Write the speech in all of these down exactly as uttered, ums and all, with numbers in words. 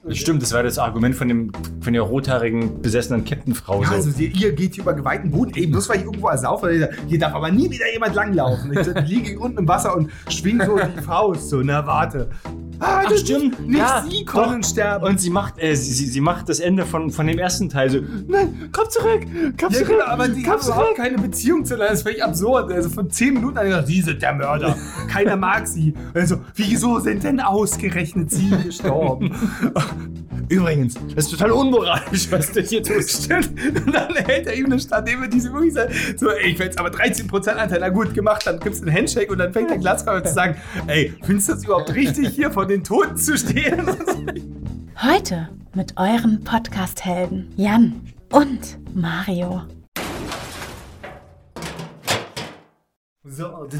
Das stimmt, das war das Argument von, dem, von der rothaarigen, besessenen Captain-Frau. Ja, so. also die, ihr geht hier über geweihten Boden. Ey, bloß weil ich irgendwo ersaufe, hier darf aber nie wieder jemand langlaufen. Ich liege unten im Wasser und schwing so die Faust. So, na warte. Ah, Ach, stimmt. Nicht ja, sie können doch. sterben. Und sie macht, äh, sie, sie macht das Ende von, von dem ersten Teil so, nein, komm zurück, komm Ja, zurück. genau, aber die haben zurück. überhaupt keine Beziehung zueinander. Das ist völlig absurd. Also von zehn Minuten an gesagt, sie sind der Mörder. Keiner mag sie. Also, wieso sind denn ausgerechnet sie gestorben? Übrigens, das ist total unmoralisch, was du hier tust. Und dann hält er ihm eine Stadt, indem er diese wirklich sagt, so, ey, ich will jetzt aber dreizehn Prozent Anteil, na gut, gemacht, dann gibt's einen Handshake und dann fängt der Glasfrau an zu sagen, ey, findest du das überhaupt richtig, hier vor den Toten zu stehen? Heute mit euren Podcast-Helden Jan und Mario. So, da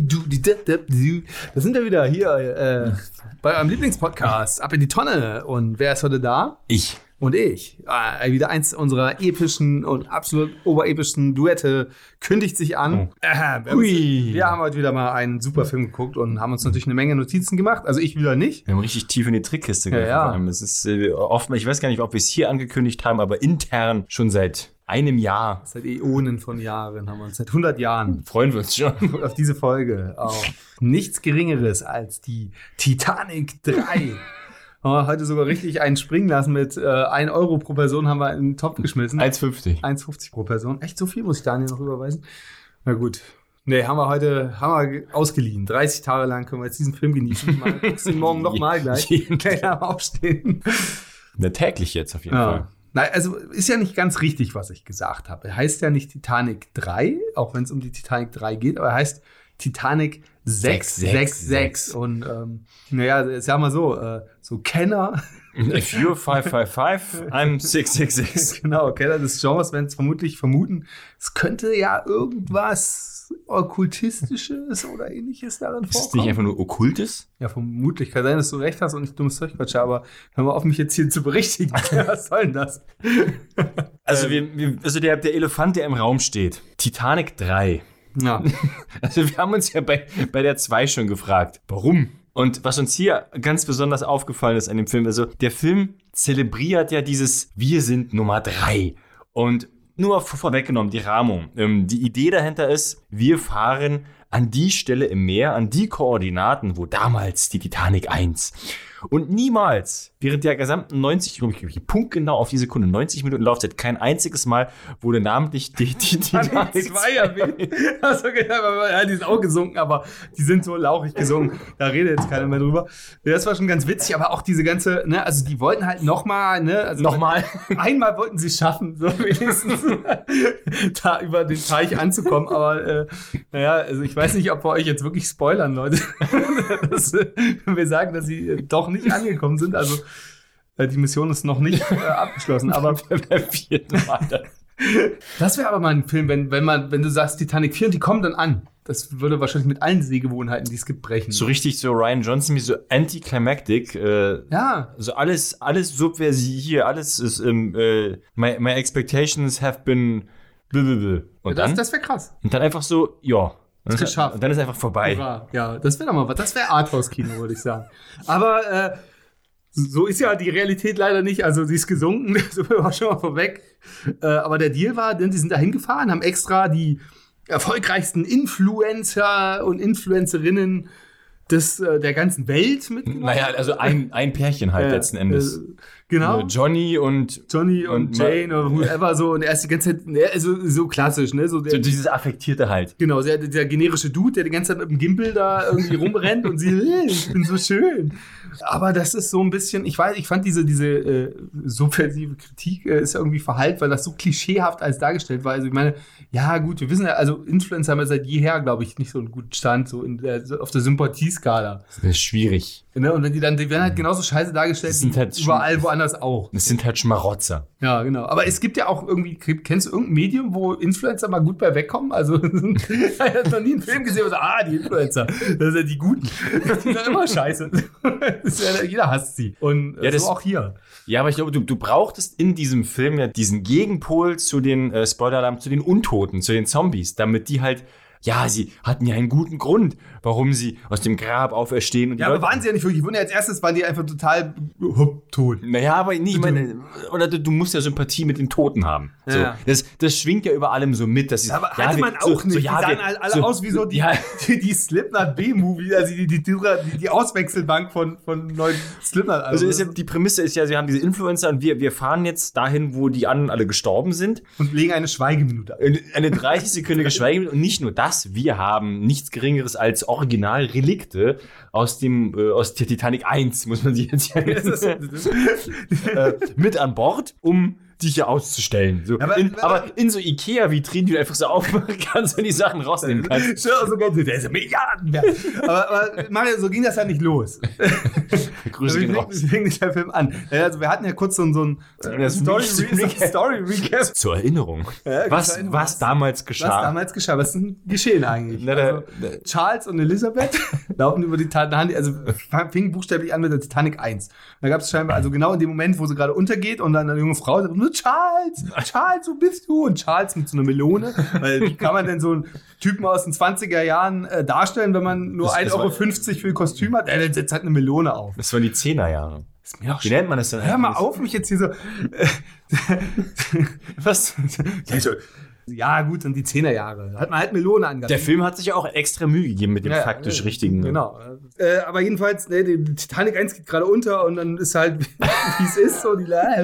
sind wir wieder hier äh, bei eurem Lieblingspodcast, Ab in die Tonne. Und wer ist heute da? Ich. Und ich. Äh, wieder eins unserer epischen und absolut oberepischsten Duette kündigt sich an. Oh. Äh, wir, Hui. wir haben heute wieder mal einen super Film geguckt und haben uns natürlich eine Menge Notizen gemacht. Also ich wieder nicht. Wir haben richtig tief in die Trickkiste Ja, gegriffen. ja. Es ist äh, oft, ich weiß gar nicht, ob wir es hier angekündigt haben, aber intern schon seit einem Jahr. Seit Äonen von Jahren haben wir uns, seit hundert Jahren Freuen wir uns schon. auf diese Folge. Auf nichts Geringeres als die Titanic drei. Haben wir heute sogar richtig einen springen lassen mit äh, ein Euro pro Person haben wir in den Topf geschmissen. eins fünfzig. eins fünfzig pro Person. Echt so viel muss ich Daniel noch überweisen? Na gut. Nee, haben wir heute haben wir ausgeliehen. dreißig Tage lang können wir jetzt diesen Film genießen. Mal guckst ihn morgen nochmal gleich. Jeden Gleich am Aufstehen. Na, täglich jetzt auf jeden Ja. Fall. Nein, also ist ja nicht ganz richtig, was ich gesagt habe. Er heißt ja nicht Titanic drei, auch wenn es um die Titanic drei geht, aber er heißt Titanic sechs sechs sechs. Und ähm, naja, sagen wir so, äh, so Kenner. If you're five five five, I'm six six six. Genau, Kenner des Genres werden es vermutlich vermuten, es könnte ja irgendwas Okkultistisches oder Ähnliches darin Ist es vorkommen. nicht einfach nur Okkultes? Ja, vermutlich. Kann sein, dass du recht hast und nicht dummes Zeug quatsche, aber hör mal auf, mich jetzt hier zu berichtigen. Was soll denn das? Also, wir, wir, also der, der Elefant, der im Raum steht. Titanic drei. Ja. Also wir haben uns ja bei, bei der zwei schon gefragt, warum? Und was uns hier ganz besonders aufgefallen ist an dem Film, also der Film zelebriert ja dieses Wir sind Nummer drei. Und nur vor, vorweggenommen, die Rahmung. Ähm, die Idee dahinter ist, wir fahren an die Stelle im Meer, an die Koordinaten, wo damals die Titanic eins. Und niemals, während der gesamten neunzig, punktgenau auf die Sekunde, neunzig Minuten Laufzeit, kein einziges Mal wurde namentlich die, die Titanic zwei erwähnt. Also, ja, die sind auch gesunken, aber die sind so lauchig gesunken. Da redet jetzt keiner mehr drüber. Das war schon ganz witzig, aber auch diese ganze, ne, also die wollten halt nochmal, ne, also Nochmal. einmal wollten sie es schaffen, so wenigstens da über den Teich anzukommen, aber äh, naja, also ich weiß nicht, ob wir euch jetzt wirklich spoilern, Leute. das, wenn wir sagen, dass sie äh, doch nicht angekommen sind, also äh, die Mission ist noch nicht äh, abgeschlossen, aber das wäre aber mal ein Film, wenn, wenn man, wenn du sagst Titanic vier und die kommen dann an. Das würde wahrscheinlich mit allen Sehgewohnheiten, die es gibt, brechen. So richtig so Ryan Johnson, wie so anticlimactic. Äh, ja. Also alles, alles subversiv hier, alles ist im, äh, my, my expectations have been blablabla. Und das dann? das wäre krass. Und dann einfach so, ja. Ist geschafft. Und dann ist einfach vorbei. Ja, ja, das wäre doch mal was. Das wäre Arthouse-Kino, würde ich sagen. Aber äh, so ist ja die Realität leider nicht. Also sie ist gesunken, das war schon mal vorweg. Äh, aber der Deal war, denn sie sind da hingefahren, haben extra die erfolgreichsten Influencer und Influencerinnen des, äh, der ganzen Welt mitgenommen. Naja, also ein, ein Pärchen halt Äh, letzten Endes. Äh, genau. Johnny und Johnny und, und Jane oder whoever so. Und er ist die ganze Zeit, ne, so, so klassisch, ne? So, der, so dieses Affektierte halt. genau, der, der generische Dude, der die ganze Zeit mit dem Gimbal da irgendwie rumrennt und sie, äh, ich bin so schön. Aber das ist so ein bisschen, ich weiß, ich fand diese, diese äh, subversive Kritik äh, ist irgendwie verhallt, weil das so klischeehaft alles dargestellt war. Also ich meine, ja gut, wir wissen ja, also Influencer haben ja seit jeher, glaube ich, nicht so einen guten Stand, so in der, so auf der Sympathieskala. Das ist schwierig. Ne? Und wenn die dann, die werden halt genauso scheiße dargestellt Das sind wie halt überall woanders auch. Das sind halt Schmarotzer. Ja, genau. Aber es gibt ja auch irgendwie, kennst du irgendein Medium, wo Influencer mal gut bei wegkommen? Also, ich habe noch nie einen Film gesehen, wo so, ah, die Influencer, das sind ja die Guten. Die sind immer scheiße. Das ist ja, jeder hasst sie. Und Ja, das- so auch hier. Ja, aber ich glaube, du, du brauchtest in diesem Film ja diesen Gegenpol zu den, äh, Spoiler-Alarm, zu den Untoten, zu den Zombies, damit die halt ja, sie hatten ja einen guten Grund, warum sie aus dem Grab auferstehen. Und ja, aber waren sie ja nicht wirklich. Wunder, als erstes waren die einfach total hup, tot. Naja, aber nicht, ich meine, oder du, du musst ja Sympathie mit den Toten haben. So, ja. das, das schwingt ja über allem so mit. Dass sie, ja, aber ja, hatte wir, man auch so, nicht. So, ja, die sahen wir, alle, alle so, aus wie so die, ja. die, die Slipknot B-Movie, also die, die, die, die Auswechselbank von, von neuen Slipknot. Also ist ja, die Prämisse ist ja, sie haben diese Influencer und wir, wir fahren jetzt dahin, wo die anderen alle gestorben sind. Und legen eine Schweigeminute an. Eine dreißig-sekündige Schweigeminute. Und nicht nur das, wir haben nichts Geringeres als Originalrelikte aus dem äh, aus der Titanic eins, muss man sich jetzt ja äh, mit an Bord, um die hier auszustellen. So, aber, in, aber, aber in so Ikea-Vitrinen, die du einfach so aufmachen kannst und die Sachen rausnehmen kannst. Sure, sogar, der ist ein Milliardenwert. aber, aber Mario, so ging das ja nicht los. Grüße gehen raus. Wie fing der Film an? Also wir hatten ja kurz so, so ein äh, Story-Recap. Story Zur Erinnerung. Ja, was, Erinnerung. was damals geschah. Was damals geschah. Was ist denn geschehen eigentlich? Na, der, also, Charles und Elisabeth laufen über die Titanic, also fing buchstäblich an mit der Titanic eins. Da gab es scheinbar, also genau in dem Moment, wo sie gerade untergeht und dann eine junge Frau sagt, Charles, Charles, wo bist du? Und Charles mit so einer Melone, weil wie kann man denn so einen Typen aus den zwanziger Jahren äh, darstellen, wenn man nur ein Euro fünfzig für ein Kostüm hat? Er setzt halt eine Melone auf. Das waren die Zehnerjahre. Ist mir doch Wie nennt man das denn? Hör mal auf, mich jetzt hier so... Äh, was? Ja, gut, und die Zehnerjahre. Hat man halt Melone angehabt. Der Film hat sich ja auch extra Mühe gegeben mit dem ja, faktisch äh, Richtigen. Genau. Äh, aber jedenfalls, ne, die Titanic eins geht gerade unter und dann ist halt, wie es ist, so die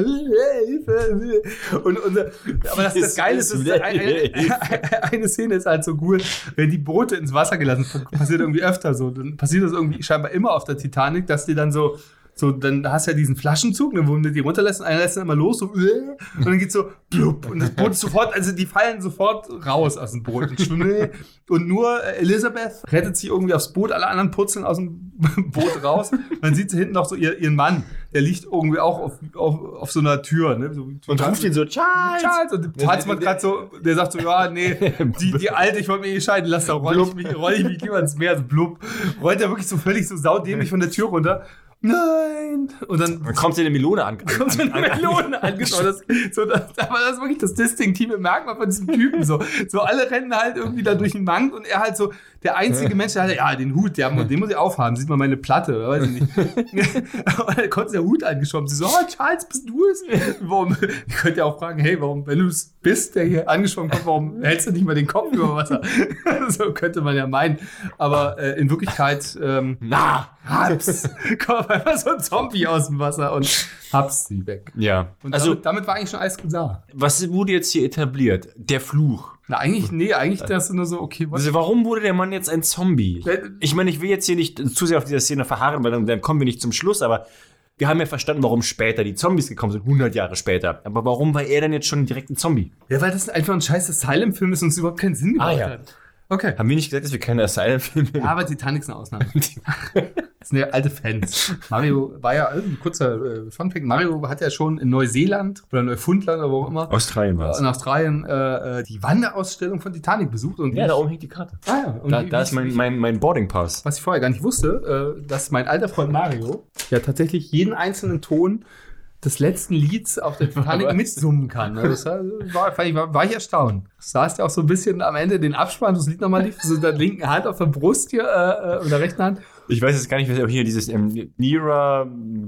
und, und aber das, das Geile ist, ist eine, eine, eine Szene ist halt so cool, wenn die Boote ins Wasser gelassen, passiert irgendwie öfter so, dann passiert das irgendwie scheinbar immer auf der Titanic, dass die dann so So, dann hast du ja diesen Flaschenzug, ne, wo du die runterlässt und einer lässt dann immer los, so, und dann geht's so, blub, und das Boot ist sofort, also die fallen sofort raus aus dem Boot und schwimmen. Und nur Elisabeth rettet sich irgendwie aufs Boot, alle anderen purzeln aus dem Boot raus. Und dann sieht sie hinten noch so ihr, ihren Mann, der liegt irgendwie auch auf, auf, auf so einer Tür, ne, so, und ruft ihn so, Charles! Charles! Und Charles macht gerade so, der sagt so, ja, nee, die, die Alte, ich wollte mich eh scheiden lassen, da roll ich mich, roll ich mich lieber ins Meer, so blub. Rollt er wirklich so völlig so saudämlich von der Tür runter. Nein! Und dann, dann kommt sie eine Melone an. Kommt sie eine Melone angeschaut. Das, so, das, aber das ist wirklich das distinktive Merkmal von diesem Typen. So, so alle rennen halt irgendwie da durch den Markt und er halt so der einzige Mensch, der halt, ja, den Hut, der, den muss ich aufhaben. Sieht man meine Platte, oder weiß ich nicht. Und dann kommt der Hut angeschoben. Sie so, oh, Charles, bist du es? Warum? Ich könnte ja auch fragen, hey, warum, wenn du es bist, der hier angeschwommen kommt, warum hältst du nicht mal den Kopf über Wasser? So könnte man ja meinen. Aber äh, in Wirklichkeit, ähm, na, hab's. Kommt einfach so ein Zombie aus dem Wasser und hab's sie weg. Ja. Und also, damit, damit war eigentlich schon alles gesagt. Was wurde jetzt hier etabliert? Der Fluch. Na, eigentlich, nee, eigentlich das ist nur so, okay, was? Also, warum wurde der Mann jetzt ein Zombie? Ich meine, ich will jetzt hier nicht zu sehr auf dieser Szene verharren, weil dann, dann kommen wir nicht zum Schluss, aber wir haben ja verstanden, warum später die Zombies gekommen sind, hundert Jahre später. Aber warum war er dann jetzt schon direkt ein Zombie? Ja, weil das einfach ein scheiß Asylum-Film ist und es überhaupt keinen Sinn gemacht ah, ja. hat. Okay. Haben wir nicht gesagt, dass wir keine Asylum-Filme Ja, aber Titanic ist eine Ausnahme. Das sind ja alte Fans. Mario war ja, also ein kurzer äh, Funfact, Mario hat ja schon in Neuseeland oder Neufundland oder wo auch immer. Australien war es. In Australien äh, die Wanderausstellung von Titanic besucht. Und ja, ich, da oben hängt die Karte. Ah ja. Und da wie, da wie, ist mein, mein, mein Boarding Pass. Was ich vorher gar nicht wusste, äh, dass mein alter Freund Mario ja tatsächlich jeden einzelnen Ton des letzten Lieds auf der Titanic mitsummen kann. Das war, war, war ich erstaunt. Du sahst ja auch so ein bisschen am Ende den Abspann, das Lied nochmal lief, so in der linken Hand auf der Brust hier, äh, in der rechten Hand. Ich weiß jetzt gar nicht, was hier dieses ähm, Nearer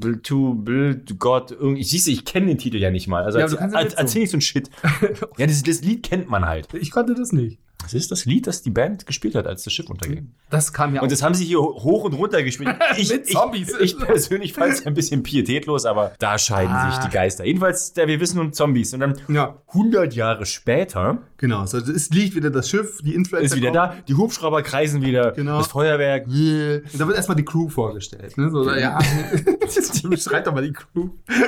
to Build God, irgendwie, ich siehste, ich kenne den Titel ja nicht mal. Also ja, als, als, als, erzähl nicht so ein Shit. Ja, das, das Lied kennt man halt. Ich konnte das nicht. Das ist das Lied, das die Band gespielt hat, als das Schiff unterging. Das kam ja Und das haben sie hier hoch und runter gespielt. Ich, Mit Zombies. Ich, ich persönlich fand es ein bisschen pietätlos, aber da scheiden ah. sich die Geister. Jedenfalls, der, wir wissen um Zombies. Und dann ja. hundert Jahre später. Genau, so, es liegt wieder das Schiff, die Influencer ist wieder kommen. Da, die Hubschrauber kreisen wieder, genau. Das Feuerwerk. Und da wird erstmal die Crew vorgestellt. Ne? So, ja, beschreibt doch mal die Crew.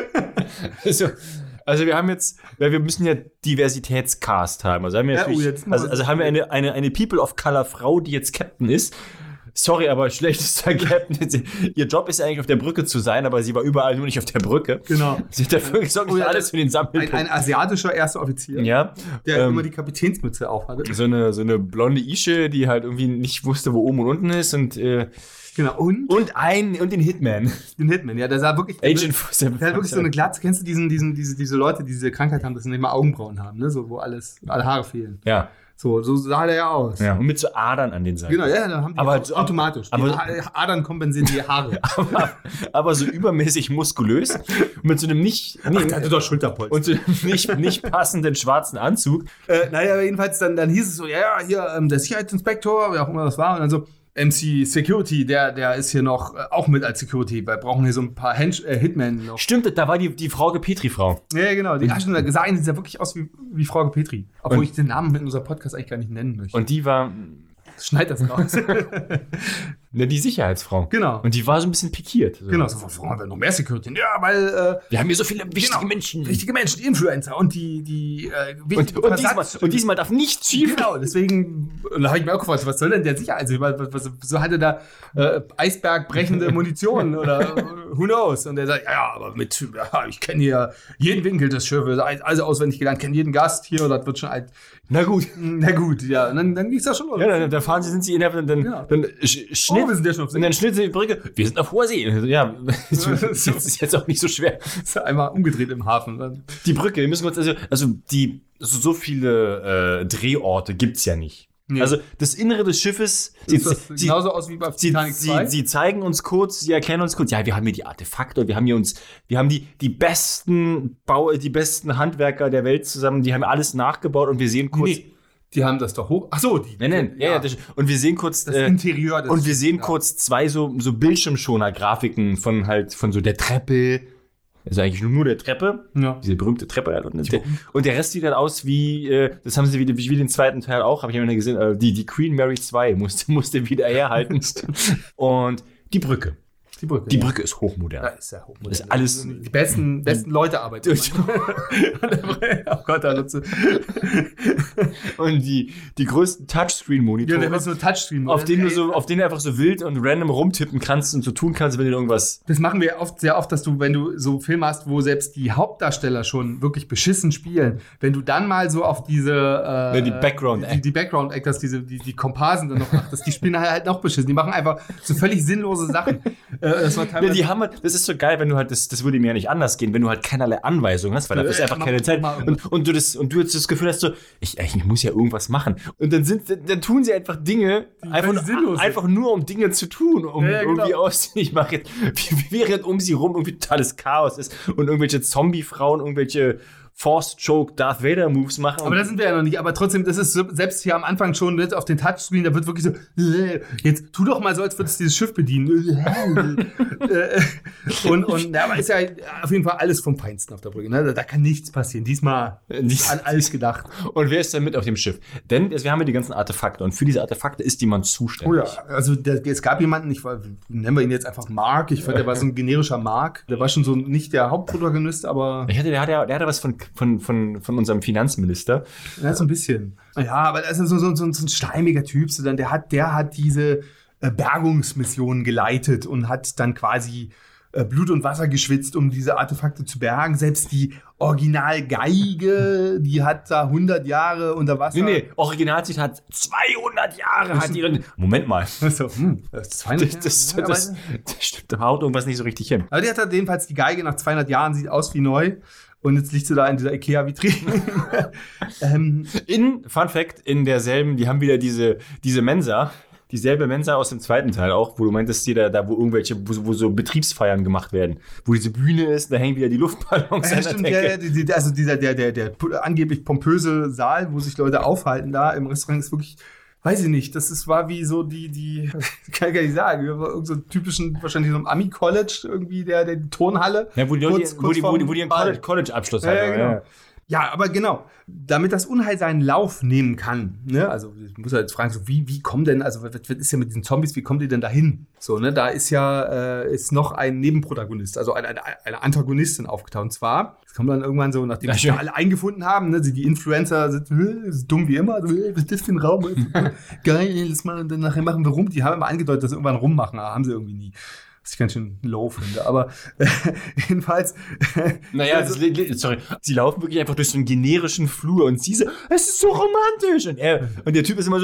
So. Also wir haben jetzt, weil wir müssen ja Diversitätscast haben. Also haben wir, ja, oh, jetzt also, also haben wir eine, eine, eine People of Color Frau, die jetzt Captain ist. Sorry, aber schlechtester Captain. Ihr Job ist ja eigentlich auf der Brücke zu sein, aber sie war überall nur nicht auf der Brücke. Genau. Sie hat dafür gesorgt, oh, ja, alles für den Sammelpunkt. Ein, ein asiatischer erster Offizier. Ja. Der ähm, immer die Kapitänsmütze aufhatte. So eine, so eine blonde Ische, die halt irgendwie nicht wusste, wo oben und unten ist und äh, genau, und? Und, ein, und den Hitman. Den Hitman, ja, der sah wirklich. Agent der, der hat wirklich so eine Glatze. Kennst du diesen, diesen, diese, diese Leute, die diese Krankheit haben, dass sie nicht mal Augenbrauen haben, ne? So, wo alles, alle Haare fehlen. Ja. So, so sah der ja aus. Ja, und mit so Adern an den Seiten. Genau, ja, dann haben die aber halt automatisch. Aber, die Adern kompensieren die Haare. aber, aber so übermäßig muskulös und mit so einem nicht, Ach, der hatte doch Schulterpolster. und so einem nicht, nicht passenden schwarzen Anzug. Äh, naja, jedenfalls, dann, dann hieß es so, ja, ja, hier, ähm, der Sicherheitsinspektor, wer auch immer das war, und dann so, M C Security, der, der ist hier noch äh, auch mit als Security. Wir brauchen hier so ein paar Hench äh, Hitmen noch. Stimmt, da war die, die Frau Petri-Frau. Ja, genau. Die Aschen, da sah sieht ja wirklich aus wie, wie Frau Petri. Obwohl Und- ich den Namen in unserem Podcast eigentlich gar nicht nennen möchte. Und die war Schneid das raus. ne, die Sicherheitsfrau. Genau. Und die war so ein bisschen pikiert. So. Genau, so, warum haben wir noch mehr Security? Ja, weil äh, Wir haben hier so viele wichtige genau, Menschen. wichtige Menschen, die Influencer und die, die äh, Und, wichtigen und, diesmal, Versatz- und diesmal darf nichts schief. Genau, deswegen und da habe ich mir auch gefragt, was soll denn der Sicherheit? Also, was, was, so hatte da äh, eisbergbrechende Munition oder äh, who knows? Und er sagt, ja, ja, aber mit, ja, ich kenne hier jeden Winkel des Schiffes, also auswendig gelernt, kenne jeden Gast hier, oder das wird schon alt. Na gut. Na gut, ja, und dann, dann ging es da schon los. Ja, dann, dann fahren sie, sind sie in der, dann, dann, Ja. dann sch- Schnitt, Oh, wir sind ja schon auf See. und dann schnitt sie die Brücke. Wir sind auf hoher See. Ja, das ist jetzt auch nicht so schwer. Ist einmal umgedreht im Hafen. Dann. Die Brücke, wir müssen kurz, also, also die, so, so viele äh, Drehorte gibt's ja nicht. Nee. Also das Innere des Schiffes, sie, Sieht das sie, genauso aus wie bei sie, Titanic sie, zwei? sie zeigen uns kurz, sie erklären uns kurz, ja, wir haben hier die Artefakte, wir haben hier uns, wir haben die, die besten Bau, die besten Handwerker der Welt zusammen, die haben alles nachgebaut und wir sehen kurz, Nee, die haben das doch hoch. Ach so, die. nein, nein, ja, ja, das, und wir sehen kurz, das äh, Interieur des und wir sehen ja. kurz zwei so, so Bildschirmschoner-Grafiken von halt, von so der Treppe, also eigentlich nur der Treppe, Ja. diese berühmte Treppe halt. Und der, und der Rest sieht halt aus wie, äh, das haben sie wieder, wie den zweiten Teil auch, habe ich immer gesehen, äh, die, die Queen Mary zwei musste, musste wieder herhalten. Und die Brücke. Die Brücke. Die ja. Brücke ist hochmodern. Ja, ist ja hochmodern. Das ist alles- Die besten, besten Leute arbeiten. Oh Gott, da nutze. Und die, die größten Ja, Touchscreen-Monitore, der ist so Touchscreen. auf denen du so, auf denen du einfach so wild und random rumtippen kannst und so tun kannst, wenn du irgendwas. Das machen wir oft, sehr oft, dass du, wenn du so Filme hast, wo selbst die Hauptdarsteller schon wirklich beschissen spielen, wenn du dann mal so auf diese äh, Ja, die Background- die, die Background Actors, diese die, die Komparsen dann noch achtest, die spielen halt noch beschissen. Die machen einfach so völlig sinnlose Sachen. Äh, das war Ja, teilweise die haben halt, das ist so geil, wenn du halt, das, das würde mir ja nicht anders gehen, wenn du halt keinerlei Anweisungen hast, weil dafür ist Ja, einfach mach- keine Zeit. mach mal Und, und du das, und du jetzt das Gefühl hast so, ich, ich muss ja irgendwas machen. Und dann sind, dann tun sie einfach Dinge, einfach, völlig sinnlos sind. einfach nur um Dinge zu tun, um Ja, ja, genau. irgendwie aussehen. Ich mache jetzt, während um sie rum irgendwie totales Chaos ist und irgendwelche Zombie-Frauen, irgendwelche Force-Choke Darth Vader Moves machen. Aber da sind wir ja noch nicht. Aber trotzdem, das ist so, selbst hier am Anfang schon jetzt auf den Touchscreen, da wird wirklich so, äh, jetzt tu doch mal so, als würdest du dieses Schiff bedienen. Äh, und, und, ja, aber ist ja auf jeden Fall alles vom Feinsten auf der Brücke. Ne? Da, da kann nichts passieren. Diesmal Dies- an alles gedacht. Und wer ist denn mit auf dem Schiff? Denn wir haben ja die ganzen Artefakte und für diese Artefakte ist jemand Oh zuständig. ja, also der, es gab jemanden, ich war, nennen wir ihn jetzt einfach Mark. Ich fand, der war so ein generischer Mark. Der war schon so nicht der Hauptprotagonist, aber Ich hatte, der, hatte, der hatte was von, von, von, von unserem Finanzminister. ja, so ein bisschen. Ja, aber das ist so, so, so, so ein steiniger Typ. So dann, der hat, der hat diese äh, Bergungsmission geleitet und hat dann quasi äh, Blut und Wasser geschwitzt, um diese Artefakte zu bergen. Selbst die Originalgeige, die hat da hundert Jahre unter Wasser. Nee, nee, Originalzitat, zweihundert Jahre hat die drin. Moment mal. So, hm, das ist zweihundert Das, das, Jahre. das, das stimmt, da haut irgendwas nicht so richtig hin. Aber die hat halt jedenfalls die Geige nach zweihundert Jahren, sieht aus wie neu. Und jetzt liegt sie da in dieser Ikea-Vitrine. ähm, In, Fun Fact, in derselben, die haben wieder diese, diese Mensa, dieselbe Mensa aus dem zweiten Teil auch, wo du meintest, hier da, da wo irgendwelche, wo, wo so Betriebsfeiern gemacht werden, wo diese Bühne ist, da hängen wieder die Luftballons ja, an der stimmt, Decke. ja, ja, die, die, also dieser, der, der, der angeblich pompöse Saal, wo sich Leute aufhalten da im Restaurant, ist wirklich, weiß ich nicht, das ist, war wie so die, die, kann ich gar nicht sagen, irgend so einen typischen, wahrscheinlich so ein Ami-College, irgendwie, der, der die Turnhalle. Ja, wo die, kurz- wo kurz die, wo die, vorm wo die einen Ball. College- College-Abschluss Ja, haben. ja, genau. Ja, aber genau, damit das Unheil seinen Lauf nehmen kann, ne, also ich muss ja jetzt fragen, so wie, wie kommen denn, also was, was ist ja mit diesen Zombies, wie kommen die denn dahin? So, ne, da ist ja, äh, ist noch ein Nebenprotagonist, also eine, eine, eine Antagonistin aufgetaucht, und zwar, das kommt dann irgendwann so, nachdem Ja, sich schön. da alle eingefunden haben, ne, die Influencer sind, äh, ist dumm wie immer, so, äh, was ist das für ein Raum? Geil, lass mal, und dann nachher machen wir rum, die haben immer angedeutet, dass sie irgendwann rummachen, aber haben sie irgendwie nie. Was ich ganz schön low finde, aber äh, jedenfalls. Naja, also, das, le- le- sorry, sie laufen wirklich einfach durch so einen generischen Flur und sie so, es ist so romantisch. Und er, und der Typ ist immer so,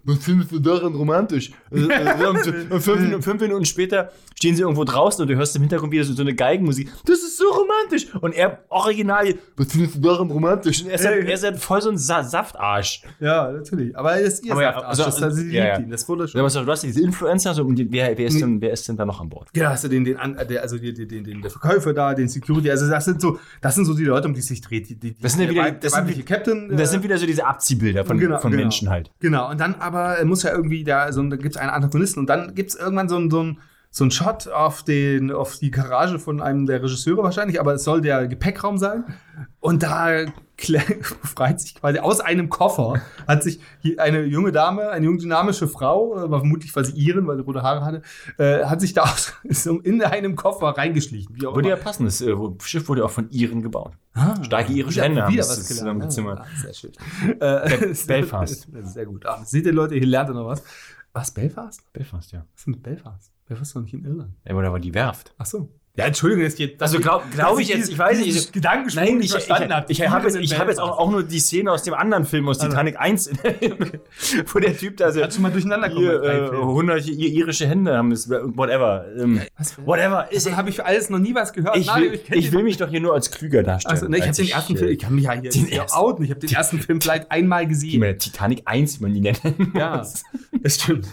was findest du daran romantisch? Also, äh, fünf, fünf Minuten später stehen sie irgendwo draußen und du hörst im Hintergrund wieder so, so eine Geigenmusik. Das ist so romantisch. Und er, original, was findest du daran romantisch? Und er ist, halt, er ist halt voll so ein Sa- Saftarsch. Ja, natürlich. Aber er ist ihr Aber ja, Saftarsch. also, das, also, sie ja, liebt ja. ihn. Das wurde schon. Ja, was, du hast diese Influencer, so, und die, wer, wer, ist denn, wer ist denn da noch an Bord? Ja, hast du den, den, der, also den, den, den, der Verkäufer da, den Security, also das sind so, das sind so die Leute, um die es sich dreht. Die, die, Das sind ja wieder, der, das der sind, weibliche Captain. das äh, sind wieder so diese Abziehbilder von, Genau, von genau. Menschen halt. Genau, und dann aber muss ja irgendwie da, so, da gibt es einen Antagonisten und dann gibt es irgendwann so einen so ein, so ein Shot auf, den, auf die Garage von einem der Regisseure wahrscheinlich, aber es soll der Gepäckraum sein. Und da befreit sich quasi aus einem Koffer, hat sich eine junge Dame, eine junge dynamische Frau, war vermutlich quasi Iren, weil sie rote Haare hatte, äh, hat sich da aus, in einem Koffer reingeschlichen. Wie auch Würde immer. ja passen, das äh, Schiff wurde auch von Iren gebaut. Ah, Starke irische wieder, Hände haben wieder das was zusammen gelernt. gezimmert. Ah, sehr schön. Äh, Belfast. Das ist sehr gut. Ah, seht ihr Leute, hier lernt ihr noch was. Was, Belfast? Belfast, ja. Was ist denn mit Belfast? Belfast ist doch nicht in Irland. Ja, aber da war die Werft. Ach so. Ja, Entschuldigung, das geht. Also glaube glaub ich jetzt, ich weiß nicht. Ich, Gedankenspiel nein, nicht ich, ich, verstanden habe. ich, ich habe jetzt, ich hab jetzt auch, auch nur die Szene aus dem anderen Film, aus Titanic eins, wo der Typ da so Hat schon mal durcheinander kommen. hier, äh, hundert irische Hände haben, es, whatever. Ähm, Whatever. Ist, habe ich alles noch nie was gehört. ich will, ich, ich will mich doch hier nur als klüger darstellen. Also, ne, ich habe den ersten Film, ich kann mich ja hier den hier ersten- outen. Ich habe den ersten Film vielleicht einmal Ich gesehen. meine, Titanic eins, wie man die nennt. Ja, das stimmt.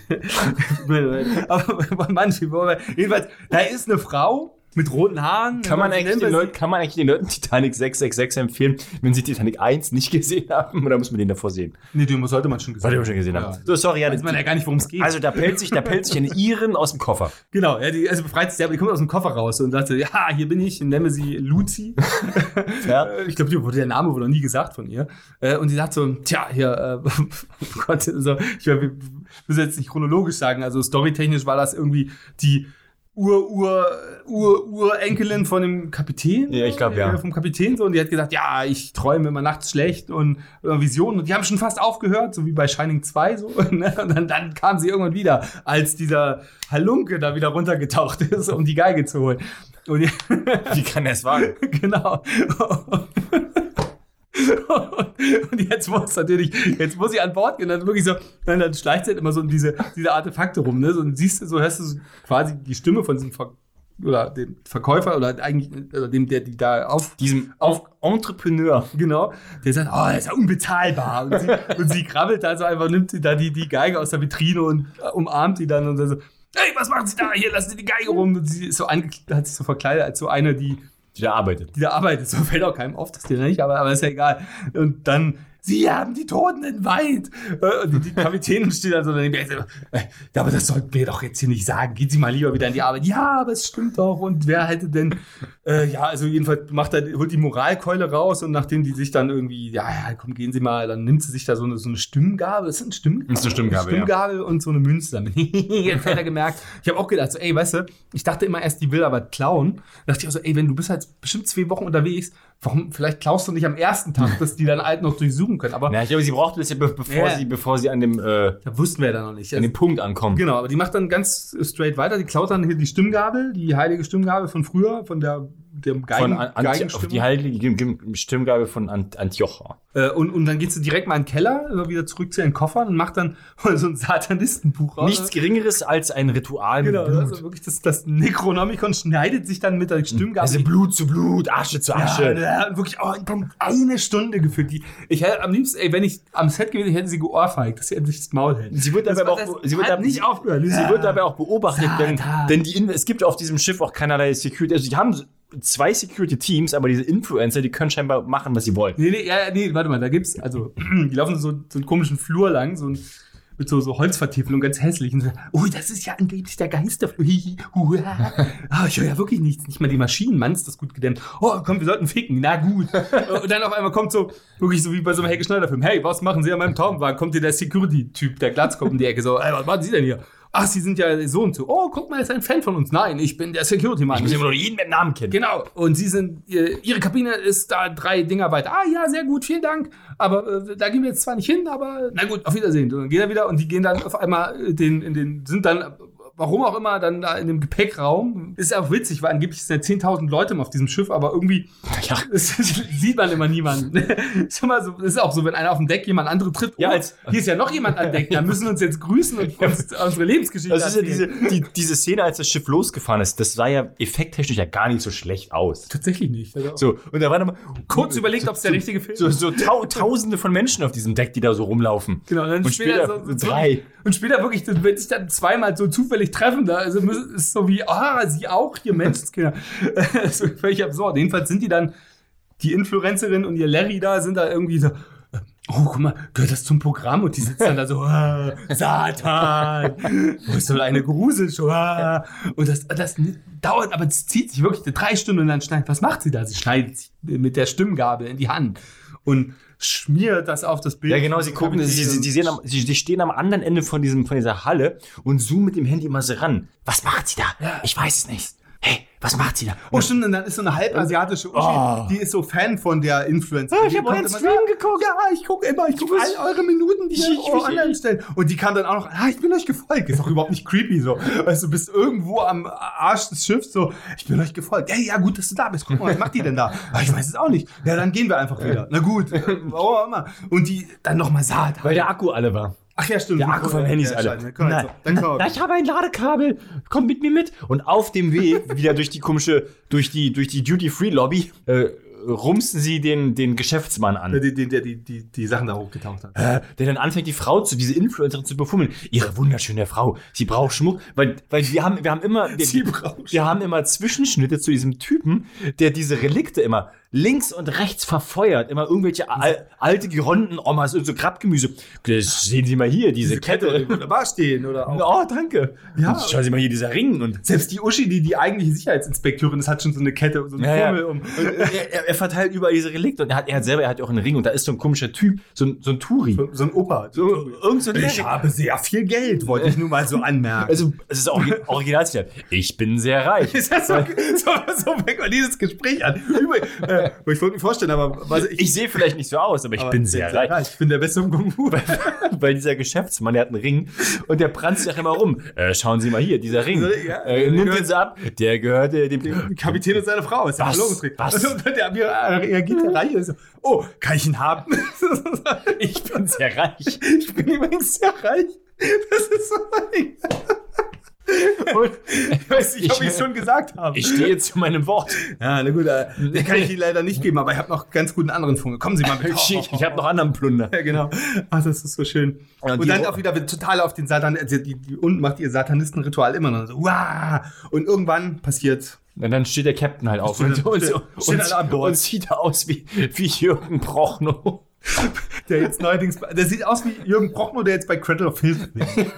Aber manche, jedenfalls, da ist eine Frau mit roten Haaren. Kann man, Nennen eigentlich wir den sie- Leuten, kann man eigentlich den Leuten Titanic sechs sechs sechs empfehlen, wenn sie Titanic eins nicht gesehen haben? Oder muss man den davor sehen? Nee, den sollte man schon gesehen Sollte man schon gesehen haben. Ja. So, sorry, ja. Weiß man ja gar nicht, worum es geht. Also da pellt sich, da pellt sich eine Iren aus dem Koffer. Genau, ja, die, also befreit sich, aber die kommt aus dem Koffer raus und sagt so, ja, hier bin ich, und nenne sie Lucy. Ja. Ich glaube, die wurde der Name wurde noch nie gesagt von ihr. Äh, Und sie sagt so, tja, hier, äh, oh Gott, also, ich will jetzt nicht chronologisch sagen, also storytechnisch war das irgendwie die Ur, Ur, Ur, Urenkelin von dem Kapitän. Ja, ich glaub, ja. Äh, Vom Kapitän so, und die hat gesagt, ja, ich träume immer nachts schlecht und äh, Visionen, und die haben schon fast aufgehört, so wie bei Shining zwei so. Ne? Und dann, dann kam sie irgendwann wieder, als dieser Halunke da wieder runtergetaucht ist, um die Geige zu holen. Und die, Wie kann er es wagen? genau. Und jetzt muss natürlich, jetzt muss sie an Bord gehen, dann wirklich so, dann, dann schleicht sie halt immer so diese, diese Artefakte rum, ne? So, und siehst du, so hörst du so quasi die Stimme von diesem Ver oder dem Verkäufer oder eigentlich oder dem, der die da auf, Diesem auf Entrepreneur. genau, der sagt, oh, das ist ja unbezahlbar. Und sie, und sie krabbelt da so einfach, nimmt sie da die, die Geige aus der Vitrine und äh, umarmt die dann und dann so, hey, was machen Sie da? Hier, lassen Sie die Geige rum. Und sie ist so angekleidet, hat sich so verkleidet als so eine, die Die da arbeitet. die da arbeitet. So fällt auch keinem auf, das dir nicht, aber, aber ist ja egal. Und dann, sie haben die Toten entweiht. Und die, die Kapitänin steht dann so daneben. Ja, aber das sollten wir doch jetzt hier nicht sagen. Gehen Sie mal lieber wieder in die Arbeit. Ja, aber es stimmt doch. Und wer hätte denn, äh, ja, also jedenfalls macht er, holt die Moralkeule raus, und nachdem die sich dann irgendwie, ja, ja, komm, gehen Sie mal, dann nimmt sie sich da so eine, so eine Stimmgabel. Ist das eine Stimmgabel? Das ist eine Stimmgabel, Stimmgabel und so eine Münze damit. Jetzt hat er gemerkt. Ich habe auch gedacht, so, ey, weißt du, ich dachte immer erst, die will aber klauen. Da dachte ich auch so, ey, wenn du bist halt bestimmt zwei Wochen unterwegs, warum, vielleicht klaust du nicht am ersten Tag, dass die dann halt noch durchsuchen können. Aber Ja, ich glaube, sie braucht das ja, be bevor, Ja. sie, bevor sie an dem, äh, da wussten wir ja dann noch nicht. an dem Punkt ankommen. Genau, aber die macht dann ganz straight weiter. Die klaut dann hier die Stimmgabel, die heilige Stimmgabel von früher, von der dem Geigen, Von An Anti Geigenstimmung. die heilige Stimmgabe von Ant Antiocha. Äh, und, und dann geht sie direkt mal in den Keller, also wieder zurück zu ihren Koffern und macht dann so ein Satanistenbuch raus. Nichts Geringeres als ein Ritual mit Genau, Blut. also wirklich das, das Necronomicon schneidet sich dann mit der Stimmgabel. Also Blut zu Blut, Asche zu Asche. Ja, ja, und wirklich oh, eine Stunde gefühlt. Die, ich hätte am liebsten, ey, wenn ich am Set gewesen wäre, hätte sie geohrfeigt, dass sie endlich das Maul hält. Sie wird Das dabei war- auch, das sie wird hat dabei, nicht aufgehört. Sie Ja. wird dabei auch beobachtet, denn, Satan. denn die, In- es gibt auf diesem Schiff auch keinerlei Security. Also die haben zwei Security-Teams, aber diese Influencer, die können scheinbar machen, was sie wollen. Nee, nee, ja, nee, warte mal, da gibt's, also, die laufen so, so einen komischen Flur lang, so ein, mit so, so Holzvertiefelung, ganz hässlich. Und so, oh, das ist ja angeblich der Geisterflur. Hihi, hua. Ah, ich höre ja wirklich nichts. Nicht mal die Maschinenmann ist das gut gedämmt. Oh, komm, wir sollten ficken. Na gut. Und dann auf einmal kommt so, wirklich so wie bei so einem Helge Schneider-Film. Hey, was machen Sie an meinem Traumwagen? Kommt hier der Security-Typ, der Glatzkopf um die Ecke. So, ey, was machen Sie denn hier? Ach, Sie sind ja so und so. Oh, guck mal, er ist ein Fan von uns. Nein, ich bin der Security-Mann. Ich muss immer nur jeden mit Namen kennen. Genau. Und Sie sind, ihr, Ihre Kabine ist da drei Dinger weiter. Ah, ja, sehr gut, vielen Dank. Aber äh, da gehen wir jetzt zwar nicht hin, aber na gut, auf Wiedersehen. Und dann geht er wieder und die gehen dann auf einmal den, in den, sind dann warum auch immer, dann da in dem Gepäckraum. Ist auch witzig, weil angeblich sind ja zehntausend Leute auf diesem Schiff, aber irgendwie Ja. es, sieht man immer niemanden. Ist immer so, ist auch so, wenn einer auf dem Deck jemand andere trifft, Ja, oh, als- hier ist ja noch jemand an Deck, dann müssen wir uns jetzt grüßen und uns unsere Lebensgeschichte Das ist ja erzählen. diese, die, diese Szene, als das Schiff losgefahren ist, das sah ja effekttechnisch ja gar nicht so schlecht aus. Tatsächlich nicht. Also So, und da waren aber kurz überlegt, ob es der richtige Film so, so tau tausende von Menschen auf diesem Deck, die da so rumlaufen. Genau, und dann Und später, später so, so drei. Und später wirklich, das wird sich dann zweimal so zufällig treffen. Da also müssen- ist so wie, ah, sie auch, hier Menschenskinder. Das ist völlig absurd. Jedenfalls sind die dann, die Influencerin und ihr Larry da, sind da irgendwie so, oh, guck mal, gehört das zum Programm? Und die sitzen dann da so, ah, Satan, wo ist so eine Gruselshow? Ah. Und das, das dauert, aber es zieht sich wirklich drei Stunden und dann schneidet, was macht sie da? Sie schneidet sich mit der Stimmgabel in die Hand und schmiert das auf das Bild. Ja, genau, sie gucken, sie, sie, sie, sehen am, sie, sie stehen am anderen Ende von, diesem, von dieser Halle und zoomen mit dem Handy immer so ran. Was macht sie da? Ja. Ich weiß es nicht. Hey, was macht sie da? Oh, stimmt, und dann ist so eine halbasiatische Uschi, Oh. die ist so Fan von der Influencer. Ah, ich Die hab kommt euren immer Stream so, geguckt. Ja, ich gucke immer, ich gucke muss- all eure Minuten, die Ich- ihr ich- oh, ich- online stellt. Und die kam dann auch noch, ah, ich bin euch gefolgt. Ist doch überhaupt nicht creepy so. Weißt du, du bist irgendwo am Arsch des Schiffs so, ich bin euch gefolgt. Hey, ja, gut, dass du da bist. Guck mal, was macht die denn da? Ah, ich weiß es auch nicht. Ja, dann gehen wir einfach wieder. Na gut, warum auch immer. Und die dann nochmal Saat. Weil der Akku alle war. Ach ja, stimmt. Der Akku vom Handy ist Ja, alle. scheiße. Komm, Nein. also, dann komm. Na, ich habe ein Ladekabel. Komm mit mir mit. Und auf dem Weg wieder durch die komische, durch die, durch die Duty-Free-Lobby, äh, rumsten sie den, den Geschäftsmann an. Der, der, der die, die, die Sachen da hochgetaucht hat. Äh, der dann anfängt, die Frau zu, diese Influencerin zu befummeln. Ihre wunderschöne Frau. Sie braucht Schmuck, weil, weil wir haben, wir haben immer, wir, Sie braucht wir haben immer Zwischenschnitte zu diesem Typen, der diese Relikte immer links und rechts verfeuert. Immer irgendwelche al alte Geronten-Omas und so Krabgemüse. Das sehen Sie mal hier, diese, Diese Kette, Kette. die wunderbar stehen oder auch. Oh, danke. Ja. Und schauen Sie mal hier, dieser Ring. Und Selbst die Uschi, die die eigentliche Sicherheitsinspekteurin ist, hat schon so eine Kette, so eine Ja, ja. Formel um. Und er, er, er verteilt überall diese Relikte. Und er hat, er hat selber, er hat ja auch einen Ring. Und da ist so ein komischer Typ, so ein, so ein Touri. So, so ein Opa. So, irgend so ein Ich habe sehr viel Geld, wollte ich nur mal so anmerken. Also, es ist Origi- Originalzitat. Ich bin sehr reich. ist das so, so, so fängt man dieses Gespräch an. Übrigens, äh, ich wollte mir vorstellen, aber was, ich, Ich sehe vielleicht nicht so aus, aber ich aber bin sehr reich. Ich bin der Beste im Kung Fu. Weil dieser Geschäftsmann, der hat einen Ring und der pranzt sich auch immer rum. Äh, schauen Sie mal hier, dieser Ring. Ja, äh, der nimmt gehört- den so ab. Der gehört äh, dem Kapitän und seine Frau, ist ja Was? Verlobungsring. Was? Also, und der mir reagiert der Reiche. So, oh, kann ich ihn haben? Ich bin sehr reich. Ich bin übrigens sehr reich. Das ist so. Und Ich weiß nicht, ob ich es schon gesagt habe. ich stehe zu meinem Wort. Ja, na gut, äh, den kann ich Ihnen leider nicht geben, aber ich habe noch ganz guten anderen Funke. Kommen Sie mal mit. Ich, ich habe noch anderen Plunder. Ja, genau. Ach, das ist so schön. Ja, und die- dann auch wieder total auf den Satan, also die, die unten macht ihr Satanistenritual immer noch so, wow. Und irgendwann passiert, Und dann steht der Captain halt auf Steht- und, und, steht- und, stehen alle an Bord. und sieht aus wie, wie Jürgen Prochnow. der jetzt neuerdings, der sieht aus wie Jürgen Prochnow, der jetzt bei Cradle of Filth ist.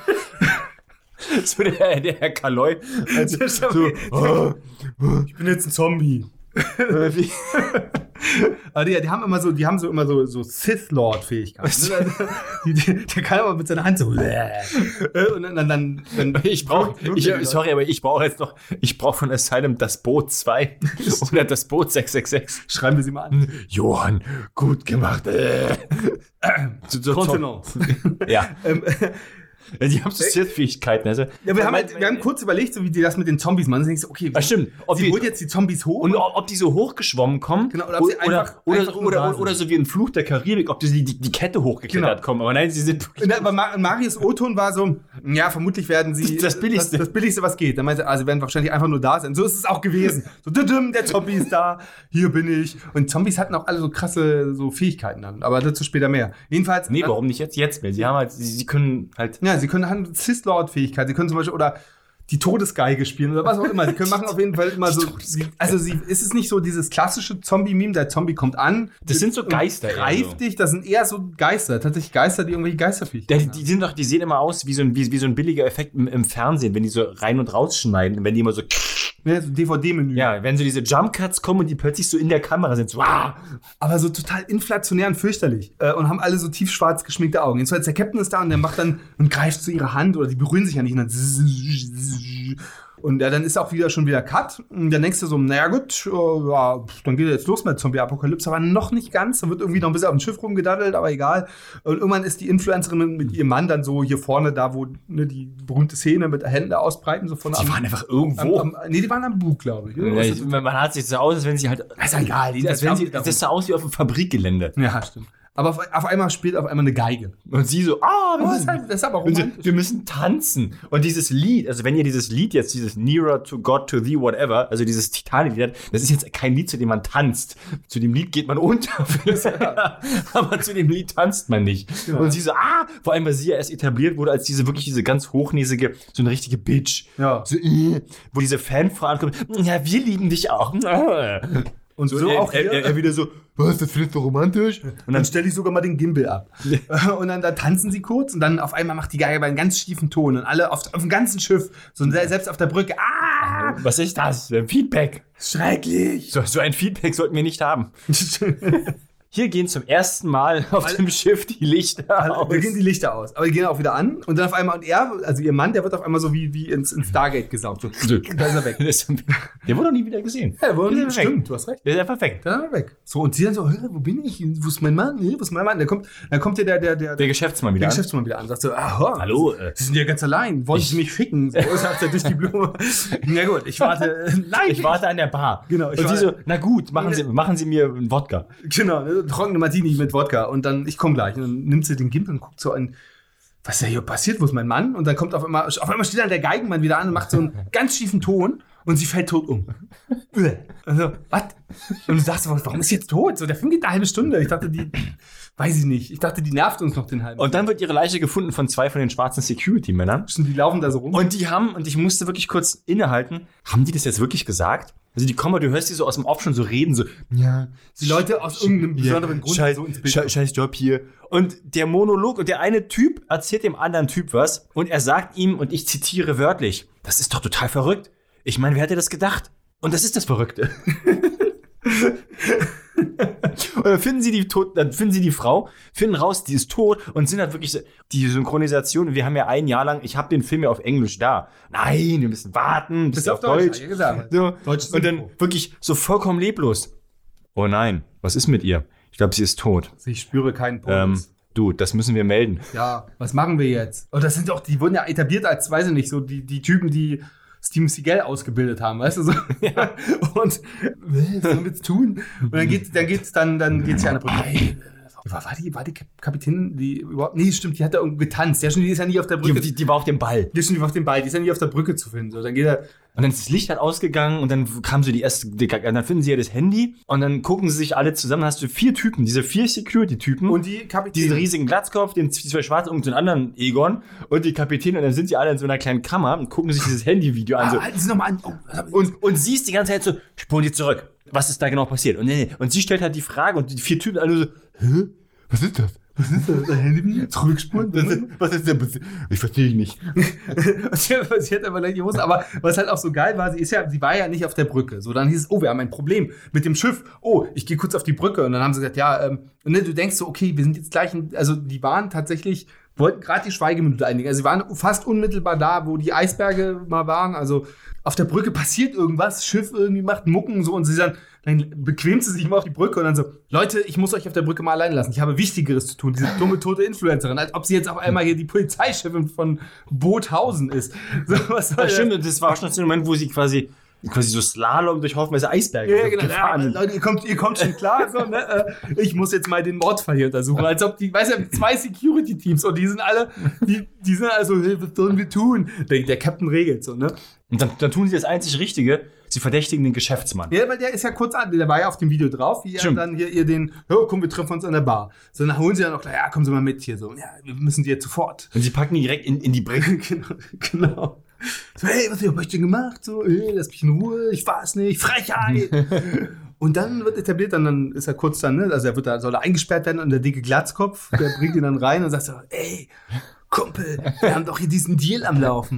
So der, der Herr Kaloy. Also, Der ist so, oh, Ich bin jetzt ein Zombie. äh, wie, Aber die, die haben immer so, die haben so immer so, so Sith-Lord-Fähigkeiten. Ne? Die, die, der kann aber mit seiner Hand so. Äh, Und dann, dann, dann, dann ich brauche, ich, sorry, aber ich brauche jetzt noch, ich brauche von Asylum das Boot zwei oder das Boot sechs sechs sechs. schreiben wir sie mal an. Johann, gut gemacht. Äh. So, so, Contenance. ja. ähm, Die haben so Sith-Fähigkeiten. Also, Ja, wir haben, mein- halt, wir haben kurz überlegt, so wie die das mit den Zombies machen. Dann denkst du, okay, Ah, stimmt. Ob sie die- holt jetzt die Zombies hoch. Und ob, ob die so hochgeschwommen kommen, Genau, oder ob sie einfach- oder, einfach nur oder, da oder, sind. oder so wie ein Fluch der Karibik, ob die die, die Kette hochgeklettert Genau. kommen. Aber nein, sie sind Und dann, aber Ma- Marius O-Ton war so, ja, vermutlich werden sie Das Billigste. das, das Billigste, was geht. Dann meinte er, also sie werden wahrscheinlich einfach nur da sein. So ist es auch gewesen. So, düdüm, der Zombie ist da, hier bin ich. Und Zombies hatten auch alle so krasse so Fähigkeiten dann. Aber dazu später mehr. Jedenfalls. Nee, warum nicht jetzt? Jetzt mehr. Sie haben halt, sie, sie können halt. Ja, sie können haben Sith-Lord-Fähigkeiten. Sie können zum Beispiel, oder die Todesgeige spielen oder was auch immer. Sie können machen auf jeden Fall immer so. Sie, also sie, ist es nicht so dieses klassische Zombie-Meme, der Zombie kommt an. Das sind so Geister und eher Greift so. dich, das sind eher so Geister. Tatsächlich Geister, die irgendwelche Der, Geisterfähigkeiten die sind doch, die sehen immer aus wie so ein, wie, wie so ein billiger Effekt im, im Fernsehen, wenn die so rein und rausschneiden, wenn die immer so, haben. Ja, so D V D-Menü. ja, wenn so diese Jump Cuts kommen und die plötzlich so in der Kamera sind, so, wow. Aber so total inflationär und fürchterlich. Äh, und haben alle so tiefschwarz geschminkte Augen. Jedenfalls der Captain ist da und der macht dann und greift zu ihrer Hand oder die berühren sich ja nicht. Und dann Und ja, dann ist auch wieder schon wieder Cut. Und dann denkst du so, naja gut, äh, ja, dann geht jetzt los mit Zombie-Apokalypse, aber noch nicht ganz. Dann wird irgendwie noch ein bisschen auf dem Schiff rumgedaddelt, aber egal. Und irgendwann ist die Influencerin mit ihrem Mann dann so hier vorne, da wo ne, die berühmte Szene mit Händen ausbreiten. So von Die am, waren einfach irgendwo. Am, am, nee, die waren am Bug, glaube ich. Ja, ich man hat sich so aus, als wenn sie halt. ist egal. Die, Als wenn sie, das sah aus wie auf einem Fabrikgelände. ja, stimmt. Aber auf, auf einmal spielt auf einmal eine Geige. Und sie so, ah, wir Oh, das, müssen, ist halt, das ist aber und sie, romantisch. wir müssen tanzen. Und dieses Lied, also wenn ihr dieses Lied jetzt, dieses Nearer to God to Thee, whatever, also dieses Titanic-Lied, das ist jetzt kein Lied, zu dem man tanzt. Zu dem Lied geht man unter. Aber zu dem Lied tanzt man nicht. Genau. Und sie so, ah, vor allem, weil sie ja erst etabliert wurde als diese wirklich diese ganz hochnäsige, so eine richtige Bitch. Ja. So, äh, wo diese Fanfrauen kommen, ja, wir lieben dich auch. Und so, er, auch er, hier. er, er wieder so, was, das findest du romantisch? Und dann stelle ich sogar mal den Gimbal ab. Und dann, dann tanzen sie kurz und dann auf einmal macht die Geige bei einem ganz schiefen Ton und alle auf, auf dem ganzen Schiff, so selbst auf der Brücke, ah! Was ist das? Ein Feedback. Schrecklich! So, so ein Feedback sollten wir nicht haben. Hier gehen zum ersten Mal auf Alle- dem Schiff die Lichter aus. Da gehen die Lichter aus. Aber die gehen auch wieder an. Und dann auf einmal, und er, also ihr Mann, der wird auf einmal so wie, wie ins, ins Stargate gesaugt. So, da ist er weg. Der wurde noch nie wieder gesehen. Ja, wo, Der ist weg. stimmt, du hast recht. Der ist einfach weg. Dann ist er weg. So, und sie dann so, hä, wo bin ich? Wo ist mein Mann? Hä, wo ist mein Mann? Dann kommt, dann kommt ja der, der, der, Der Geschäftsmann wieder der an. Geschäftsmann wieder an. Sagt so, aha, Hallo, äh, Sie sind ja ganz allein. Wollen Sie mich ficken? So, sagt er durch die Blume. Na gut, ich warte. Nein, Ich warte an der Bar. Genau, ich Und sie war- so, na gut, machen Sie, machen Sie mir einen Wodka. Genau, ne, trockene Martini mit Wodka. Und dann, ich komme gleich. Und dann nimmt sie den Gimbal und guckt so an, was ist da hier passiert? Wo ist mein Mann? Und dann kommt auf einmal, auf einmal steht dann der Geigenmann wieder an und macht so einen ganz schiefen Ton und sie fällt tot um. Also, was? Und du sagst, warum ist sie jetzt tot? So, der Film geht eine halbe Stunde. Ich dachte, die, weiß ich nicht. Ich dachte, die nervt uns noch den halben. Und dann wird ihre Leiche gefunden von zwei von den schwarzen Security-Männern. Und die laufen da so rum. Und die haben, und ich musste wirklich kurz innehalten, haben die das jetzt wirklich gesagt? Also die kommen, du hörst die so aus dem Off schon so reden, so, ja, die Leute aus irgendeinem besonderen Grund scheiß, so ins Bild. scheiß, scheiß Job hier. Und der Monolog, und der eine Typ erzählt dem anderen Typ was, und er sagt ihm, und ich zitiere wörtlich, das ist doch total verrückt. Ich meine, wer hätte das gedacht? Und das ist das Verrückte. Und dann finden sie die tot, dann finden sie die Frau, finden raus, die ist tot und sind halt wirklich so- die Synchronisation. Wir haben ja ein Jahr lang, ich habe den Film ja auf Englisch da. Nein, wir müssen warten, bis Bis er auf auf Deutsch, Deutsch. hab ich gesagt. So. Deutsches Und dann Synchro. wirklich so vollkommen leblos. Oh nein, was ist mit ihr? Ich glaube, sie ist tot. Ich spüre keinen Ähm, Puls. du, das müssen wir melden. Ja, was machen wir jetzt? Und das sind doch, die wurden ja etabliert als, weiß ich nicht, so die, die Typen, die Steven Seagal ausgebildet haben, weißt du so? Ja. Und äh, was sollen wir jetzt tun? Und dann geht dann geht's dann dann geht's ja an der Brücke. Hey, war, war die war die Kap- Kapitänin, die überhaupt nee, stimmt, die hat da irgendwo getanzt. Ja, schon, die ist ja nie auf der Brücke. Die, die, die war auf dem Ball. die ist schon auf dem Ball, die ist ja nie auf der Brücke zu finden. So, dann geht er Und dann ist das Licht halt ausgegangen und dann kam so die erste, die, dann finden sie ja das Handy und dann gucken sie sich alle zusammen, dann hast du vier Typen, diese vier Security-Typen. und die Kapitänin. diesen riesigen Glatzkopf, den zwei Schwarzen und den anderen Egon und die Kapitänin und dann sind sie alle in so einer kleinen Kammer und gucken sich dieses Handyvideo an. So. Ah, halten Sie noch mal an. Oh, das hab ich- Und, und sie ist die ganze Zeit so, spulen die zurück. Was ist da genau passiert? Und, nee, nee. und sie stellt halt die Frage und die vier Typen alle so, hä? Was ist das? Was ist das? Handy? Zurückspulen? Was ist, was ist denn passiert? Ich verstehe dich nicht. sie hat aber gleich gewusst, aber was halt auch so geil war, sie ist ja, sie war ja nicht auf der Brücke. So, dann hieß es, oh, wir haben ein Problem mit dem Schiff. Oh, ich gehe kurz auf die Brücke. Und dann haben sie gesagt, ja, ähm, und ne, du denkst so, okay, wir sind jetzt gleich, in, also die waren tatsächlich, wollten gerade die Schweigeminute einlegen. Also sie waren fast unmittelbar da, wo die Eisberge mal waren. Also auf der Brücke passiert irgendwas, Schiff irgendwie macht Mucken so und sie dann, dann bequemt sie sich mal auf die Brücke und dann so, Leute, ich muss euch auf der Brücke mal allein lassen. Ich habe Wichtigeres zu tun. Diese dumme, tote Influencerin, als ob sie jetzt auf einmal hier die Polizeichefin von Boothausen ist. So, was soll Das das? stimmt, und das war schon der Moment, wo sie quasi, quasi so Slalom durch haufenweise Eisberge Ja, genau. Ja, gefahren sind. Leute, ihr kommt, ihr kommt schon klar. So, ne? Äh, Ich muss jetzt mal den Mordfall hier untersuchen. Als ob die, weißt du, zwei Security-Teams und die sind alle, die, die sind also, hey, was sollen wir tun? Der, der Captain regelt so, ne? Und dann, dann tun sie das einzig Richtige, sie verdächtigen den Geschäftsmann. Ja, weil der ist ja kurz an, der war ja auf dem Video drauf, wie er Stimmt. dann hier ihr den, oh, komm, wir treffen uns an der Bar. So, dann holen sie dann noch gleich, ja, kommen Sie mal mit hier, so, ja, wir müssen sie jetzt sofort. Und sie packen ihn direkt in, in die Brille. genau, genau. So, hey, was habt ihr denn gemacht? So, hey, lass mich in Ruhe, ich weiß nicht, Frechheit. Und dann wird etabliert, dann, dann ist er kurz dann, ne, also er wird da, soll er eingesperrt werden und der dicke Glatzkopf, der bringt ihn dann rein und sagt so, ey, Kumpel, wir haben doch hier diesen Deal am Laufen.